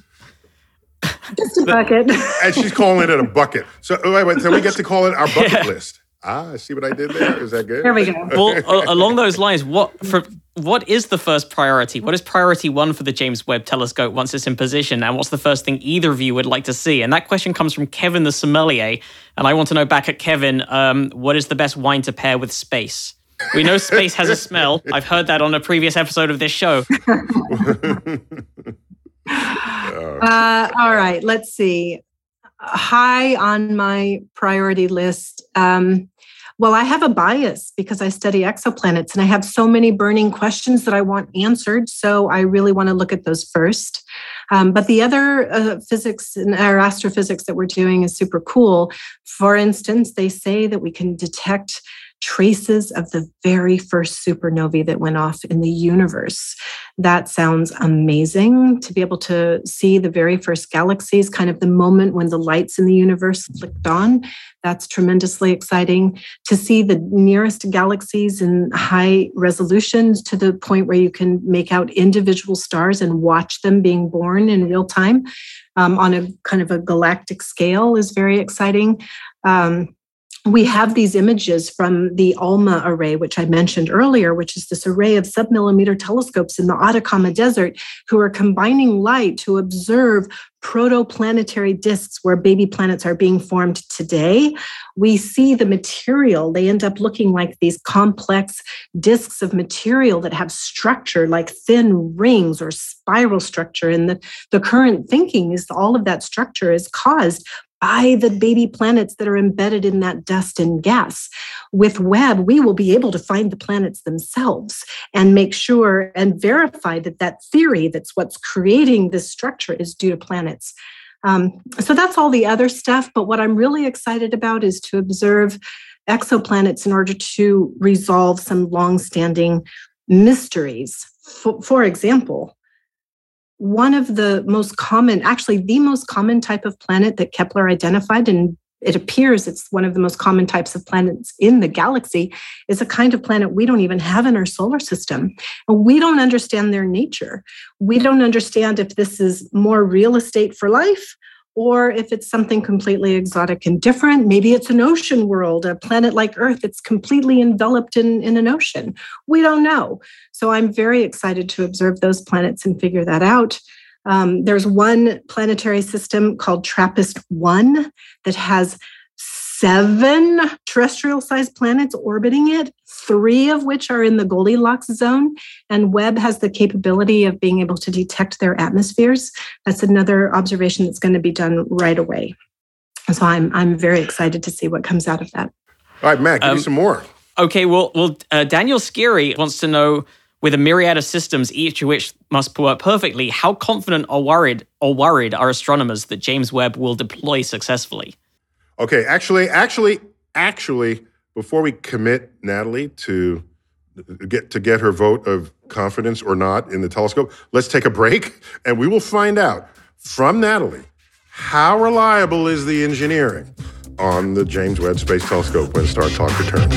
Just a bucket. And she's calling it a bucket. So wait, wait, so we get to call it our bucket list. Ah, see what I did there? Is that good? There we go. Well, uh, along those lines, what for? What is the first priority? What is priority one for the James Webb Telescope once it's in position? And what's the first thing either of you would like to see? And that question comes from Kevin the Sommelier. And I want to know back at Kevin, um, what is the best wine to pair with space? We know space has a smell. I've heard that on a previous episode of this show. Uh, all right, let's see. High on my priority list. Um, well, I have a bias because I study exoplanets and I have so many burning questions that I want answered. So I really want to look at those first. Um, but the other uh, physics and or astrophysics that we're doing is super cool. For instance, they say that we can detect traces of the very first supernovae that went off in the universe. That sounds amazing to be able to see the very first galaxies, kind of the moment when the lights in the universe flicked on. That's tremendously exciting. To see the nearest galaxies in high resolutions to the point where you can make out individual stars and watch them being born in real time um, on a kind of a galactic scale is very exciting. Um, We have these images from the ALMA array, which I mentioned earlier, which is this array of submillimeter telescopes in the Atacama Desert who are combining light to observe protoplanetary disks where baby planets are being formed today. We see the material. They end up looking like these complex disks of material that have structure like thin rings or spiral structure. And the, the current thinking is all of that structure is caused by the baby planets that are embedded in that dust and gas. With Webb, we will be able to find the planets themselves and make sure and verify that that theory that's what's creating this structure is due to planets. Um, so that's all the other stuff. But what I'm really excited about is to observe exoplanets in order to resolve some longstanding mysteries. For, for example, one of the most common, actually the most common type of planet that Kepler identified, and it appears it's one of the most common types of planets in the galaxy, is a kind of planet we don't even have in our solar system. And we don't understand their nature. We don't understand if this is more real estate for life or if it's something completely exotic and different. Maybe it's an ocean world, a planet like Earth that's completely enveloped in, in an ocean. We don't know. So I'm very excited to observe those planets and figure that out. Um, there's one planetary system called TRAPPIST one that has seven terrestrial-sized planets orbiting it, three of which are in the Goldilocks zone, and Webb has the capability of being able to detect their atmospheres. That's another observation that's going to be done right away. So I'm I'm very excited to see what comes out of that. All right, Matt, give um, me some more. Okay, well, well, uh, Daniel Skiri wants to know, with a myriad of systems, each of which must work perfectly, how confident or worried or worried are astronomers that James Webb will deploy successfully? Okay, actually, actually, actually, before we commit, Natalie, to get to get her vote of confidence or not in the telescope. Let's take a break, and we will find out from Natalie how reliable is the engineering on the James Webb Space Telescope when Star Talk returns.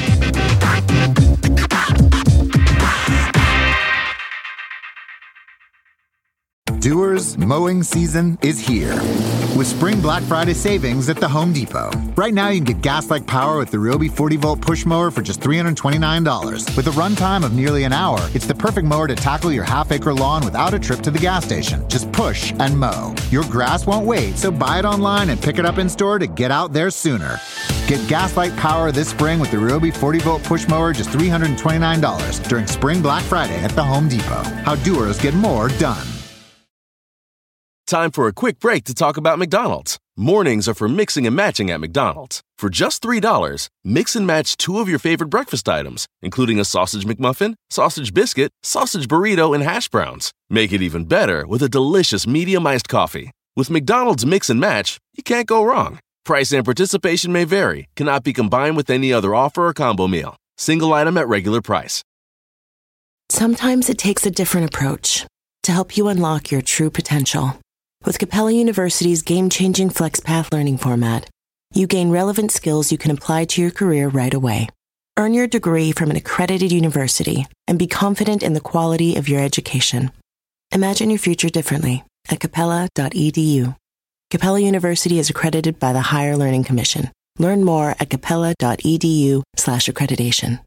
Doers, mowing season is here with Spring Black Friday savings at the Home Depot. Right now, you can get gas-like power with the Ryobi forty volt push mower for just three hundred twenty-nine dollars. With a runtime of nearly an hour, it's the perfect mower to tackle your half-acre lawn without a trip to the gas station. Just push and mow. Your grass won't wait, so buy it online and pick it up in store to get out there sooner. Get gas-like power this spring with the Ryobi forty volt push mower, just three hundred twenty-nine dollars during Spring Black Friday at the Home Depot. How doers get more done. Time for a quick break to talk about McDonald's. Mornings are for mixing and matching at McDonald's. For just three dollars, mix and match two of your favorite breakfast items, including a sausage McMuffin, sausage biscuit, sausage burrito, and hash browns. Make it even better with a delicious medium iced coffee. With McDonald's Mix and Match, you can't go wrong. Price and participation may vary, cannot be combined with any other offer or combo meal. Single item at regular price. Sometimes it takes a different approach to help you unlock your true potential. With Capella University's game-changing FlexPath learning format, you gain relevant skills you can apply to your career right away. Earn your degree from an accredited university and be confident in the quality of your education. Imagine your future differently at capella dot e d u. Capella University is accredited by the Higher Learning Commission. Learn more at capella dot e d u slash accreditation.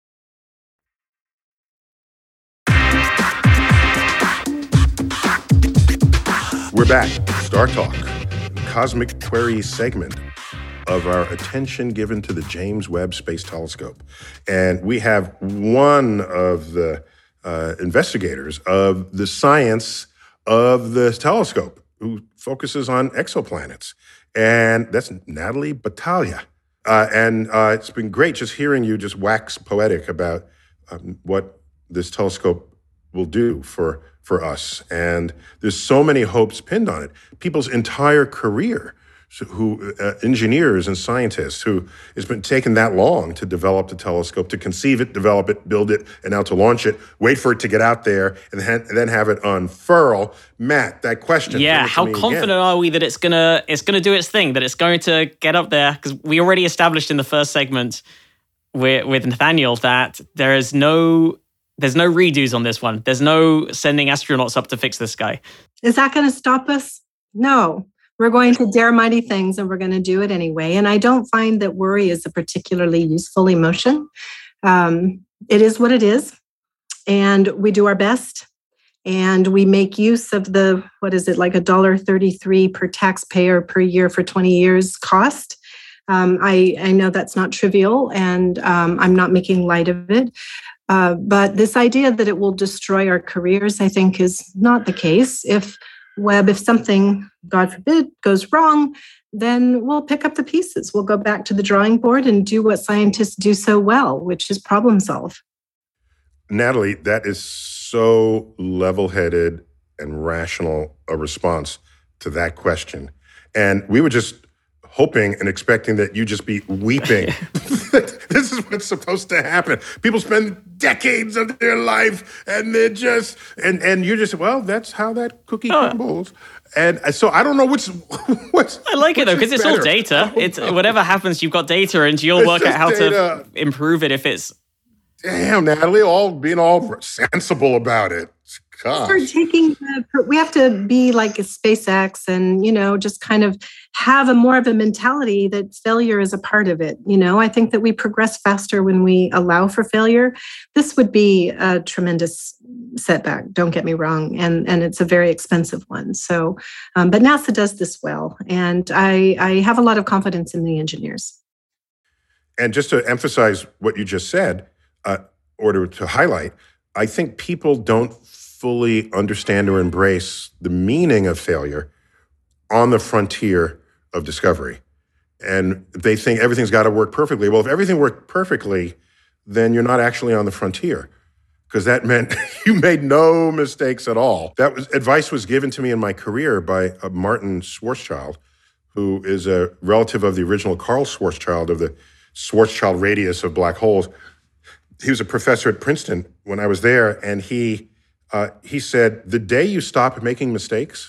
We're back. Star Talk, Cosmic Query segment of our attention given to the James Webb Space Telescope. And we have one of the uh, investigators of the science of the telescope who focuses on exoplanets. And that's Natalie Batalha. Uh, and uh, it's been great just hearing you just wax poetic about um, what this telescope will do for for us. And there's so many hopes pinned on it. People's entire career, so who uh, engineers and scientists who it's been taken that long to develop the telescope, to conceive it, develop it, build it, and now to launch it, wait for it to get out there, and then, and then have it unfurl. Matt, that question. Yeah, how confident again. are we that it's gonna it's gonna do its thing, that it's going to get up there? Because we already established in the first segment with, with Nathaniel that there is no There's no redos on this one. There's no sending astronauts up to fix this guy. Is that going to stop us? No. We're going to dare mighty things and we're going to do it anyway. And I don't find that worry is a particularly useful emotion. Um, it is what it is. And we do our best. And we make use of the, what is it, like a one dollar thirty-three per taxpayer per year for twenty years cost. Um, I, I know that's not trivial, and um, I'm not making light of it. Uh, but this idea that it will destroy our careers, I think, is not the case. If Webb, if something, God forbid, goes wrong, then we'll pick up the pieces. We'll go back to the drawing board and do what scientists do so well, which is problem solve. Natalie, that is so level-headed and rational a response to that question. And we were just hoping and expecting that you just be weeping. This is what's supposed to happen. People spend decades of their life and they're just, and, and you're just, well, that's how that cookie oh. crumbles. And so I don't know what's, what's I like it though, because it's better. all data. It's whatever happens, you've got data and you'll it's work out how data. to improve it if it's. Damn, Natalie, all being all sensible about it. Gosh. We're taking the, we have to be like a SpaceX and, you know, just kind of have a more of a mentality that failure is a part of it. You know, I think that we progress faster when we allow for failure. This would be a tremendous setback, don't get me wrong. And, and it's a very expensive one. So, um, but NASA does this well. And I, I have a lot of confidence in the engineers. And just to emphasize what you just said, uh, or to, to highlight, I think people don't fully understand or embrace the meaning of failure on the frontier of discovery. And they think everything's got to work perfectly. Well, if everything worked perfectly, then you're not actually on the frontier, because that meant you made no mistakes at all. That was advice was given to me in my career by uh, Martin Schwarzschild, who is a relative of the original Carl Schwarzschild of the Schwarzschild radius of black holes. he was a professor at Princeton when I was there, and he uh, he said, the day you stop making mistakes,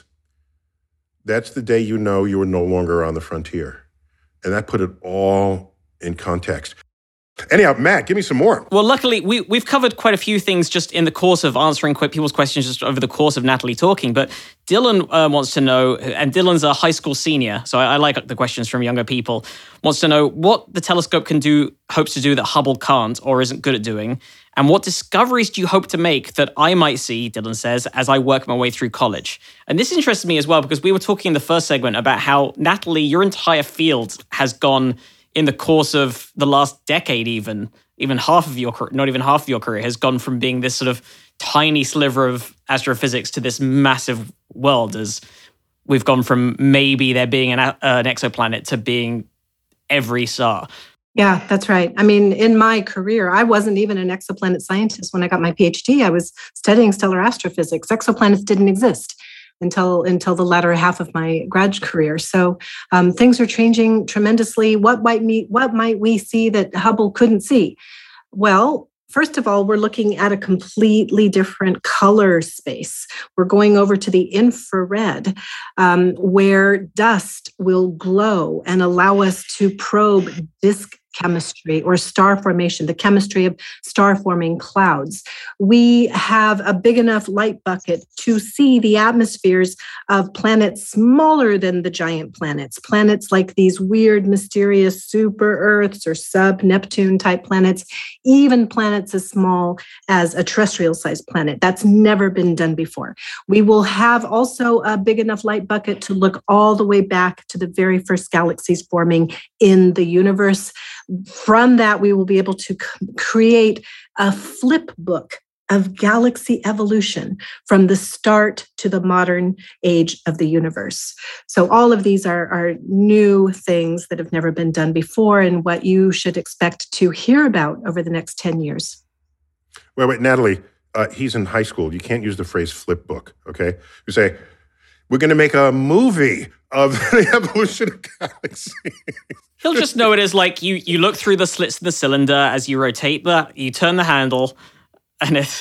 that's the day you know you are no longer on the frontier. And that put it all in context. Anyhow, Matt, give me some more. Well, luckily, we, we've covered quite a few things just in the course of answering people's questions just over the course of Natalie talking. But Dylan uh, wants to know, and Dylan's a high school senior, so I, I like the questions from younger people, wants to know what the telescope can do, hopes to do that Hubble can't or isn't good at doing, and what discoveries do you hope to make that I might see, Dylan says, as I work my way through college? And this interests me as well, because we were talking in the first segment about how, Natalie, your entire field has gone in the course of the last decade, even, even half of your career, not even half of your career, has gone from being this sort of tiny sliver of astrophysics to this massive world, as we've gone from maybe there being an, uh, an exoplanet to being every star. Yeah, that's right. I mean, in my career, I wasn't even an exoplanet scientist when I got my PhD. I was studying stellar astrophysics. Exoplanets didn't exist until until the latter half of my grad career. So um, things are changing tremendously. What might me, what might we see that Hubble couldn't see? Well, first of all, we're looking at a completely different color space. We're going over to the infrared, um, where dust will glow and allow us to probe disk chemistry or star formation, the chemistry of star-forming clouds. We have a big enough light bucket to see the atmospheres of planets smaller than the giant planets, planets like these weird, mysterious super-Earths or sub-Neptune type planets, even planets as small as a terrestrial-sized planet. That's never been done before. We will have also a big enough light bucket to look all the way back to the very first galaxies forming in the universe. From that, we will be able to c- create a flip book of galaxy evolution from the start to the modern age of the universe. So all of these are, are new things that have never been done before and what you should expect to hear about over the next ten years. Wait, wait, Natalie, uh, he's in high school. You can't use the phrase flip book, okay? You say, we're going to make a movie of the evolution of galaxies. He'll just know it as like you you look through the slits in the cylinder as you rotate the, you turn the handle, and it.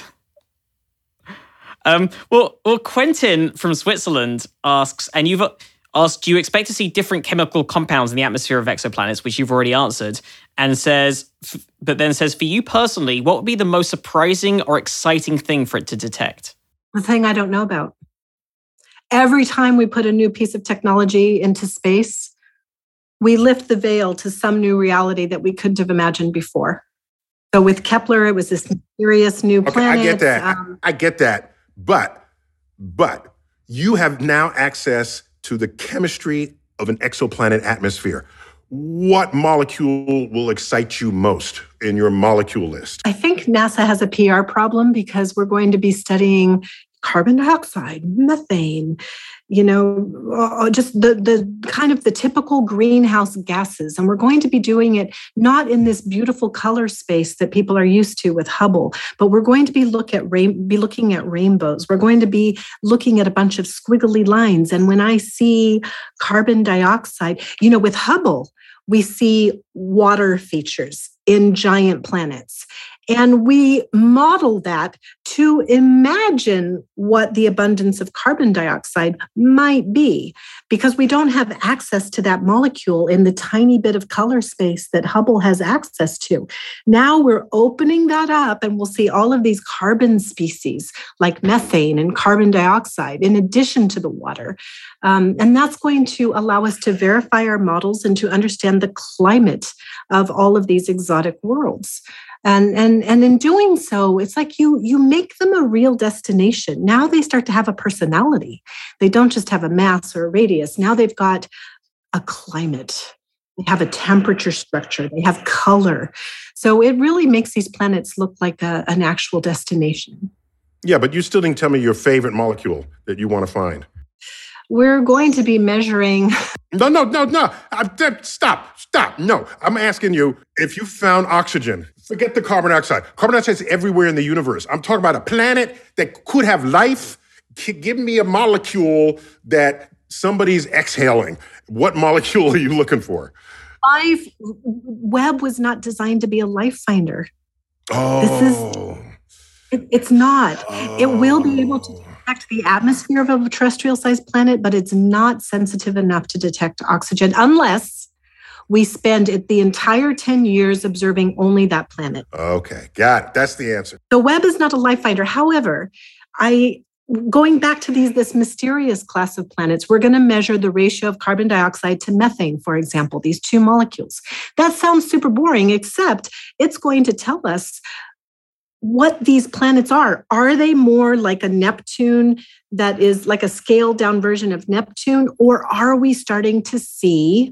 Um, well, well, Quentin from Switzerland asks, and you've asked, do you expect to see different chemical compounds in the atmosphere of exoplanets, which you've already answered, and says, but then says, for you personally, what would be the most surprising or exciting thing for it to detect? The thing I don't know about. Every time we put a new piece of technology into space, we lift the veil to some new reality that we couldn't have imagined before. So with Kepler, it was this mysterious new planet. Okay, I get that. Um, I, I get that. But, but you have now access to the chemistry of an exoplanet atmosphere. What molecule will excite you most in your molecule list? I think NASA has a P R problem because we're going to be studying carbon dioxide, methane, you know, just the, the kind of the typical greenhouse gases. And we're going to be doing it not in this beautiful color space that people are used to with Hubble, but we're going to be look at rain, be looking at rainbows. We're going to be looking at a bunch of squiggly lines. And when I see carbon dioxide, you know, with Hubble, we see water features in giant planets. And we model that to imagine what the abundance of carbon dioxide might be, because we don't have access to that molecule in the tiny bit of color space that Hubble has access to. Now we're opening that up and we'll see all of these carbon species like methane and carbon dioxide in addition to the water. Um, and that's going to allow us to verify our models and to understand the climate of all of these exotic worlds. And, and, and in doing so, it's like you, you make them a real destination. Now they start to have a personality. They don't just have a mass or a radius. Now they've got a climate. They have a temperature structure. They have color. So it really makes these planets look like a, an actual destination. Yeah, but you still didn't tell me your favorite molecule that you want to find. We're going to be measuring. No, no, no, no. I'm, stop, stop. No, I'm asking you, if you found oxygen, forget the carbon dioxide. Carbon dioxide is everywhere in the universe. I'm talking about a planet that could have life. Give me a molecule that somebody's exhaling. What molecule are you looking for? Life, Webb was not designed to be a life finder. Oh. This is, it, it's not. Oh. It will be able to detect the atmosphere of a terrestrial-sized planet, but it's not sensitive enough to detect oxygen unless we spend it the entire ten years observing only that planet. Okay, got it. That's the answer. The Webb is not a life finder. However, I going back to these this mysterious class of planets, we're going to measure the ratio of carbon dioxide to methane, for example, these two molecules. That sounds super boring, except it's going to tell us what these planets are. Are they more like a Neptune that is like a scaled down version of Neptune, or are we starting to see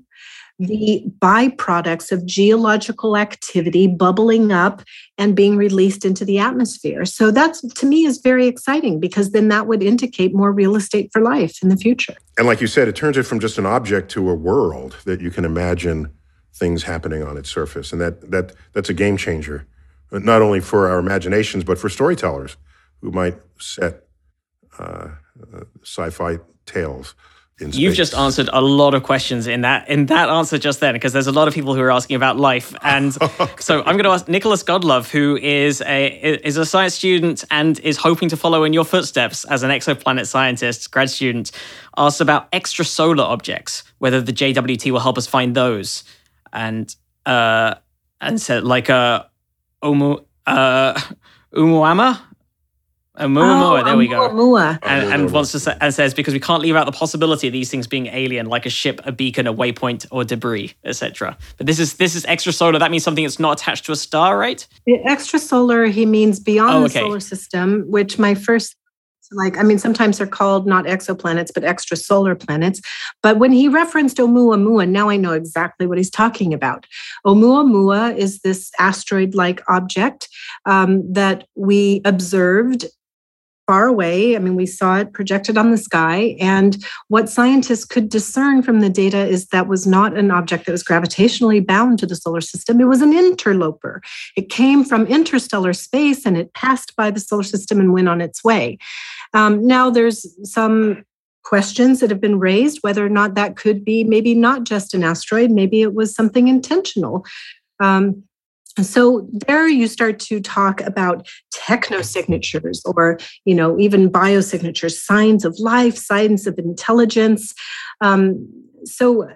the byproducts of geological activity bubbling up and being released into the atmosphere? So that's, to me, is very exciting, because then that would indicate more real estate for life in the future. And like you said, it turns it from just an object to a world that you can imagine things happening on its surface. And that that that's a game changer, not only for our imaginations, but for storytellers who might set uh, uh, sci-fi tales. You've just answered a lot of questions in that in that answer just then, because there's a lot of people who are asking about life. And so I'm going to ask Nicholas Godlove, who is a is a science student and is hoping to follow in your footsteps as an exoplanet scientist, grad student, asked about extrasolar objects, whether the J W T will help us find those. And uh, and said like a uh, Omu uh, Umuama. Oumuamua, oh, there we go. Oumuamua. And, and wants to say, and says, because we can't leave out the possibility of these things being alien, like a ship, a beacon, a waypoint, or debris, et cetera. But this is this is extrasolar. That means something that's not attached to a star, right? Extrasolar, he means beyond oh, the okay. solar system, which my first, like, I mean, sometimes they're called not exoplanets, but extrasolar planets. But when he referenced Oumuamua, now I know exactly what he's talking about. Oumuamua is this asteroid-like object um, that we observed far away. I mean, we saw it projected on the sky. And what scientists could discern from the data is that was not an object that was gravitationally bound to the solar system. It was an interloper. It came from interstellar space and it passed by the solar system and went on its way. Um, now, there's some questions that have been raised, whether or not that could be maybe not just an asteroid, maybe it was something intentional. Um, So there you start to talk about technosignatures, or, you know, even biosignatures, signs of life, signs of intelligence. Um, so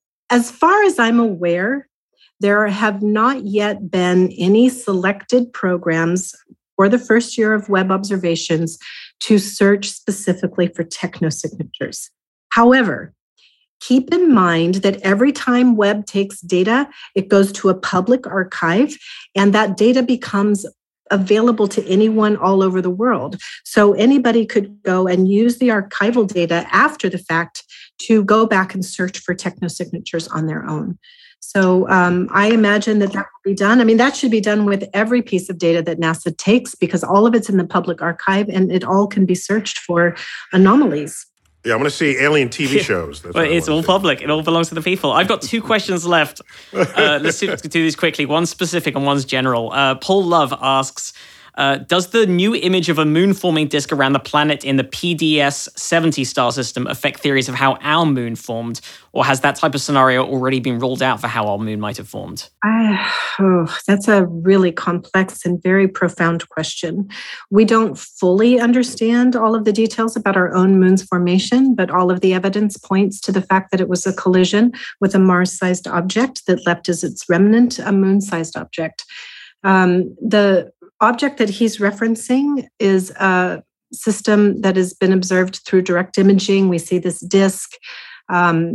as far as I'm aware, there have not yet been any selected programs for the first year of Webb observations to search specifically for technosignatures. However, keep in mind that every time Webb takes data, it goes to a public archive, and that data becomes available to anyone all over the world. So anybody could go and use the archival data after the fact to go back and search for technosignatures on their own. So um, I imagine that that will be done. I mean, that should be done with every piece of data that NASA takes, because all of it's in the public archive and it all can be searched for anomalies. Yeah, I'm going to see alien T V shows. That's well, it's all public. It all belongs to the people. I've got two questions left. Uh, let's do, do these quickly. One's specific and one's general. Uh, Paul Love asks, uh, does the new image of a moon-forming disk around the planet in the P D S seventy star system affect theories of how our moon formed? Or has that type of scenario already been ruled out for how our moon might have formed? I, oh, that's a really complex and very profound question. We don't fully understand all of the details about our own moon's formation, but all of the evidence points to the fact that it was a collision with a Mars-sized object that left as its remnant a moon-sized object. Um, the object that he's referencing is a system that has been observed through direct imaging. We see this disk. Um,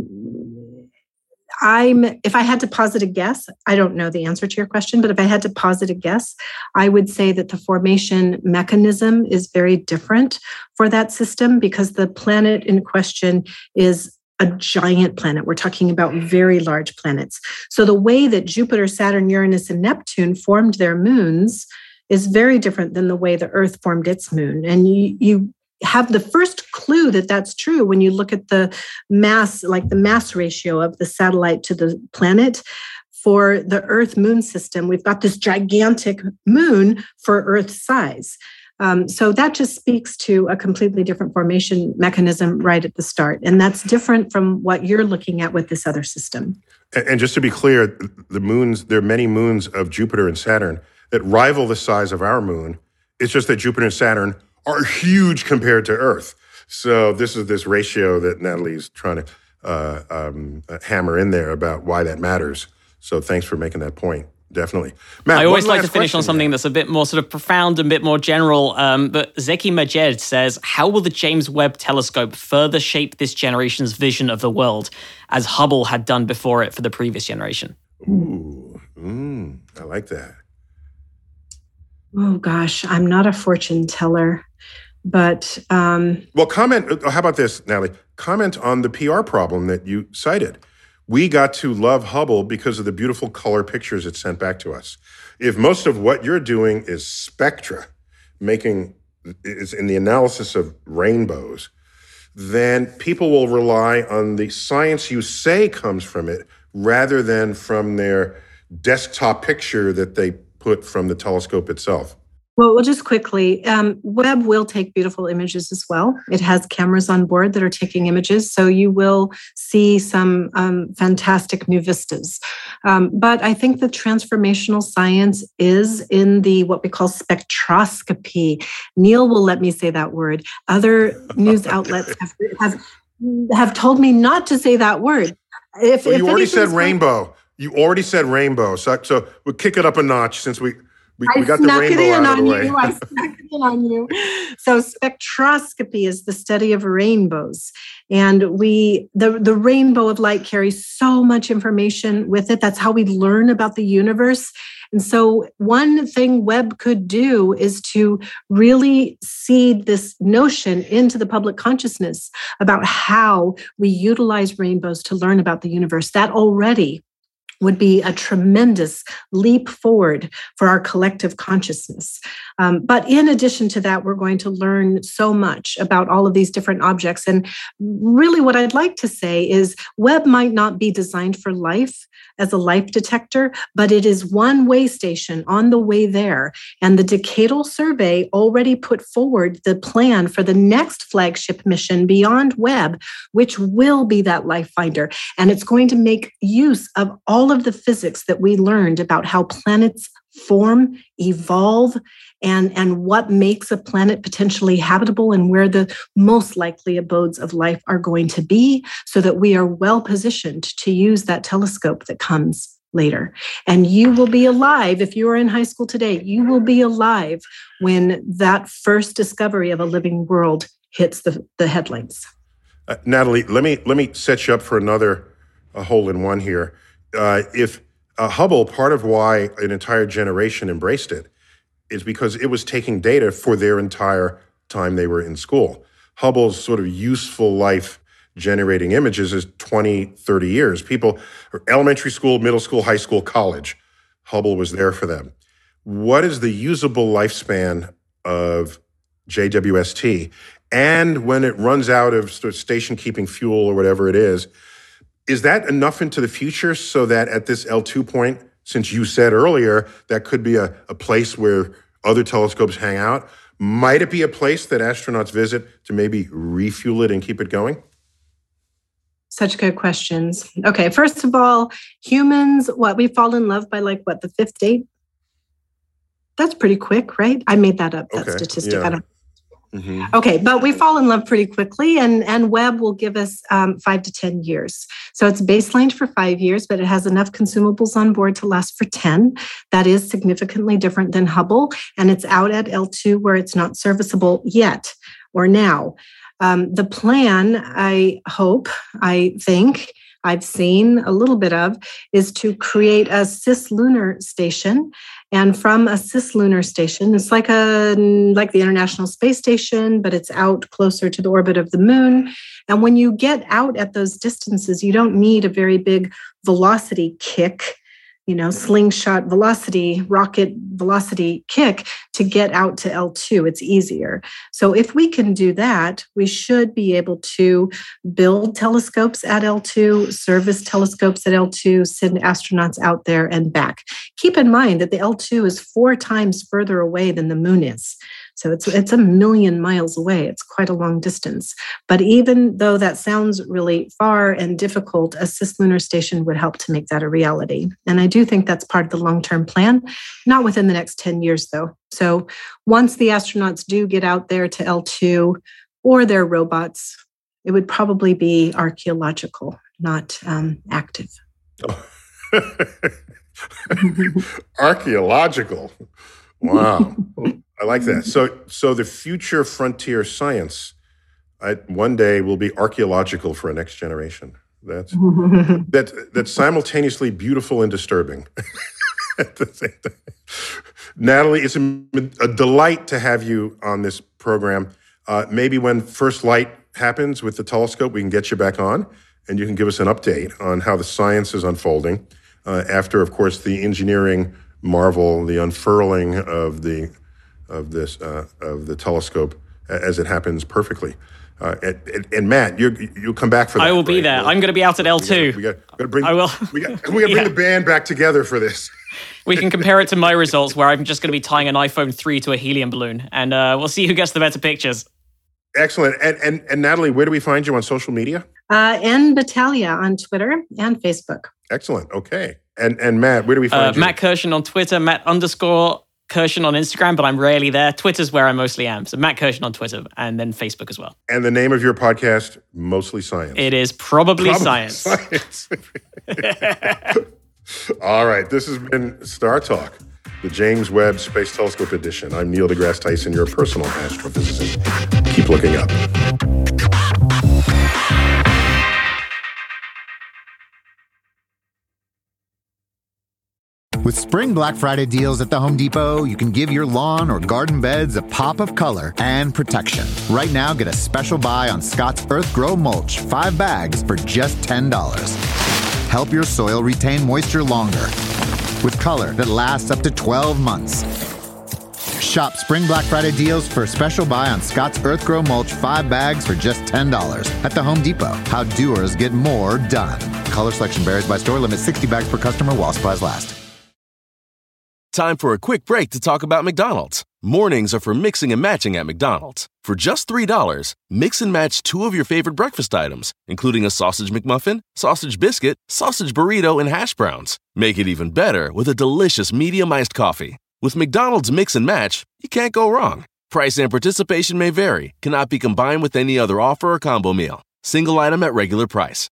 I'm, if I had to posit a guess, I don't know the answer to your question, but if I had to posit a guess, I would say that the formation mechanism is very different for that system, because the planet in question is a giant planet. We're talking about very large planets. So the way that Jupiter, Saturn, Uranus, and Neptune formed their moons is very different than the way the Earth formed its moon. And you, you have the first clue that that's true when you look at the mass, like the mass ratio of the satellite to the planet. For the Earth-Moon system, we've got this gigantic moon for Earth size. Um, so that just speaks to a completely different formation mechanism right at the start. And that's different from what you're looking at with this other system. And just to be clear, the moons, there are many moons of Jupiter and Saturn that rival the size of our moon. It's just that Jupiter and Saturn are huge compared to Earth. So this is this ratio that Natalie's trying to uh, um, hammer in there about why that matters. So thanks for making that point. Definitely. Matt, I always like to finish question, on something Matt. that's a bit more sort of profound and a bit more general. Um, but Zeki Majed says, how will the James Webb Telescope further shape this generation's vision of the world, as Hubble had done before it for the previous generation? Ooh, mm, I like that. Oh, gosh, I'm not a fortune teller, but... Um, well, comment, how about this, Natalie? Comment on the P R problem that you cited. We got to love Hubble because of the beautiful color pictures it sent back to us. If most of what you're doing is spectra, making is in the analysis of rainbows, then people will rely on the science you say comes from it rather than from their desktop picture that they put from the telescope itself. Well, well, just quickly, um, Webb will take beautiful images as well. It has cameras on board that are taking images, so you will see some um, fantastic new vistas. Um, but I think the transformational science is in the what we call spectroscopy. Neil will let me say that word. Other news outlets have have, have told me not to say that word. If, well, if you already said going- rainbow. You already said rainbow, so, so we'll kick it up a notch since we we, I we got the snuck it rainbow in out of on the way. you. I snuck it in on you. So spectroscopy is the study of rainbows. And we the, the rainbow of light carries so much information with it. That's how we learn about the universe. And so one thing Webb could do is to really seed this notion into the public consciousness about how we utilize rainbows to learn about the universe. That already would be a tremendous leap forward for our collective consciousness. Um, but in addition to that, we're going to learn so much about all of these different objects. And really what I'd like to say is Webb might not be designed for life as a life detector, but it is one way station on the way there. And the Decadal Survey already put forward the plan for the next flagship mission beyond Webb, which will be that life finder. And it's going to make use of all of the physics that we learned about how planets form, evolve, and, and what makes a planet potentially habitable and where the most likely abodes of life are going to be, so that we are well positioned to use that telescope that comes later. And you will be alive, if you are in high school today, you will be alive when that first discovery of a living world hits the, the headlines. Uh, Natalie, let me let me set you up for another uh, hole in one here. Uh, if uh, Hubble, part of why an entire generation embraced it is because it was taking data for their entire time they were in school. Hubble's sort of useful life generating images is twenty, thirty years. People, elementary school, middle school, high school, college, Hubble was there for them. What is the usable lifespan of J W S T? And when it runs out of sort of station keeping fuel or whatever it is, is that enough into the future so that at this L two point, since you said earlier, that could be a, a place where other telescopes hang out, might it be a place that astronauts visit to maybe refuel it and keep it going? Such good questions. Okay, first of all, humans, what, we fall in love by like, what, the fifth date? That's pretty quick, right? I made that up, that Okay, statistic. yeah. I don't Mm-hmm. Okay, but we fall in love pretty quickly, and, and Webb will give us um, five to ten years. So it's baselined for five years, but it has enough consumables on board to last for ten. That is significantly different than Hubble, and it's out at L two where it's not serviceable yet or now. Um, the plan, I hope, I think, I've seen a little bit of, is to create a cislunar station. And from a cislunar station, it's like a like the International Space Station, but it's out closer to the orbit of the moon. And when you get out at those distances, you don't need a very big velocity kick, you know, slingshot velocity, rocket velocity kick to get out to L two. It's easier. So if we can do that, we should be able to build telescopes at L two, service telescopes at L two, send astronauts out there and back. Keep in mind that the L two is four times further away than the moon is. So it's it's a million miles away. It's quite a long distance. But even though that sounds really far and difficult, a cislunar station would help to make that a reality. And I do think that's part of the long-term plan, not within the next ten years, though. So once the astronauts do get out there to L two or their robots, it would probably be archaeological, not um, active. Oh. Archaeological. Wow. I like that. So so the future frontier science I, one day will be archaeological for a next generation. That's that that's simultaneously beautiful and disturbing at the same time. Natalie, it's a, a delight to have you on this program. Uh, maybe when first light happens with the telescope, we can get you back on and you can give us an update on how the science is unfolding uh, after, of course, the engineering marvel, the unfurling of the of this uh, of the telescope as it happens perfectly. Uh, and, and Matt, you you'll come back for that. I will be right? there. We'll, I'm going to be out at L two. We got, we got to bring. I will. We got, we got to bring yeah. the band back together for this. We can compare it to my results, where I'm just going to be tying an iPhone three to a helium balloon, and uh, we'll see who gets the better pictures. Excellent. And and and Natalie, where do we find you on social media? Uh, N Battaglia on Twitter and Facebook. Excellent. Okay. And and Matt, where do we find uh, you? Matt Kirshen on Twitter, Matt underscore Kirshen on Instagram, but I'm rarely there. Twitter's where I mostly am. So Matt Kirshen on Twitter and then Facebook as well. And the name of your podcast, Mostly Science. It is Probably, probably Science. Science. All right. This has been Star Talk, the James Webb Space Telescope edition. I'm Neil deGrasse Tyson, your personal astrophysicist. Keep looking up. With Spring Black Friday deals at the Home Depot, you can give your lawn or garden beds a pop of color and protection. Right now, get a special buy on Scott's Earth Grow Mulch, five bags for just ten dollars. Help your soil retain moisture longer with color that lasts up to twelve months. Shop Spring Black Friday deals for a special buy on Scott's Earth Grow Mulch, five bags for just ten dollars at the Home Depot. How doers get more done. Color selection varies by store. Limit sixty bags per customer while supplies last. Time for a quick break to talk about McDonald's. Mornings are for mixing and matching at McDonald's. For just three dollars, mix and match two of your favorite breakfast items, including a sausage McMuffin, sausage biscuit, sausage burrito, and hash browns. Make it even better with a delicious medium iced coffee. With McDonald's Mix and Match, you can't go wrong. Price and participation may vary, cannot be combined with any other offer or combo meal. Single item at regular price.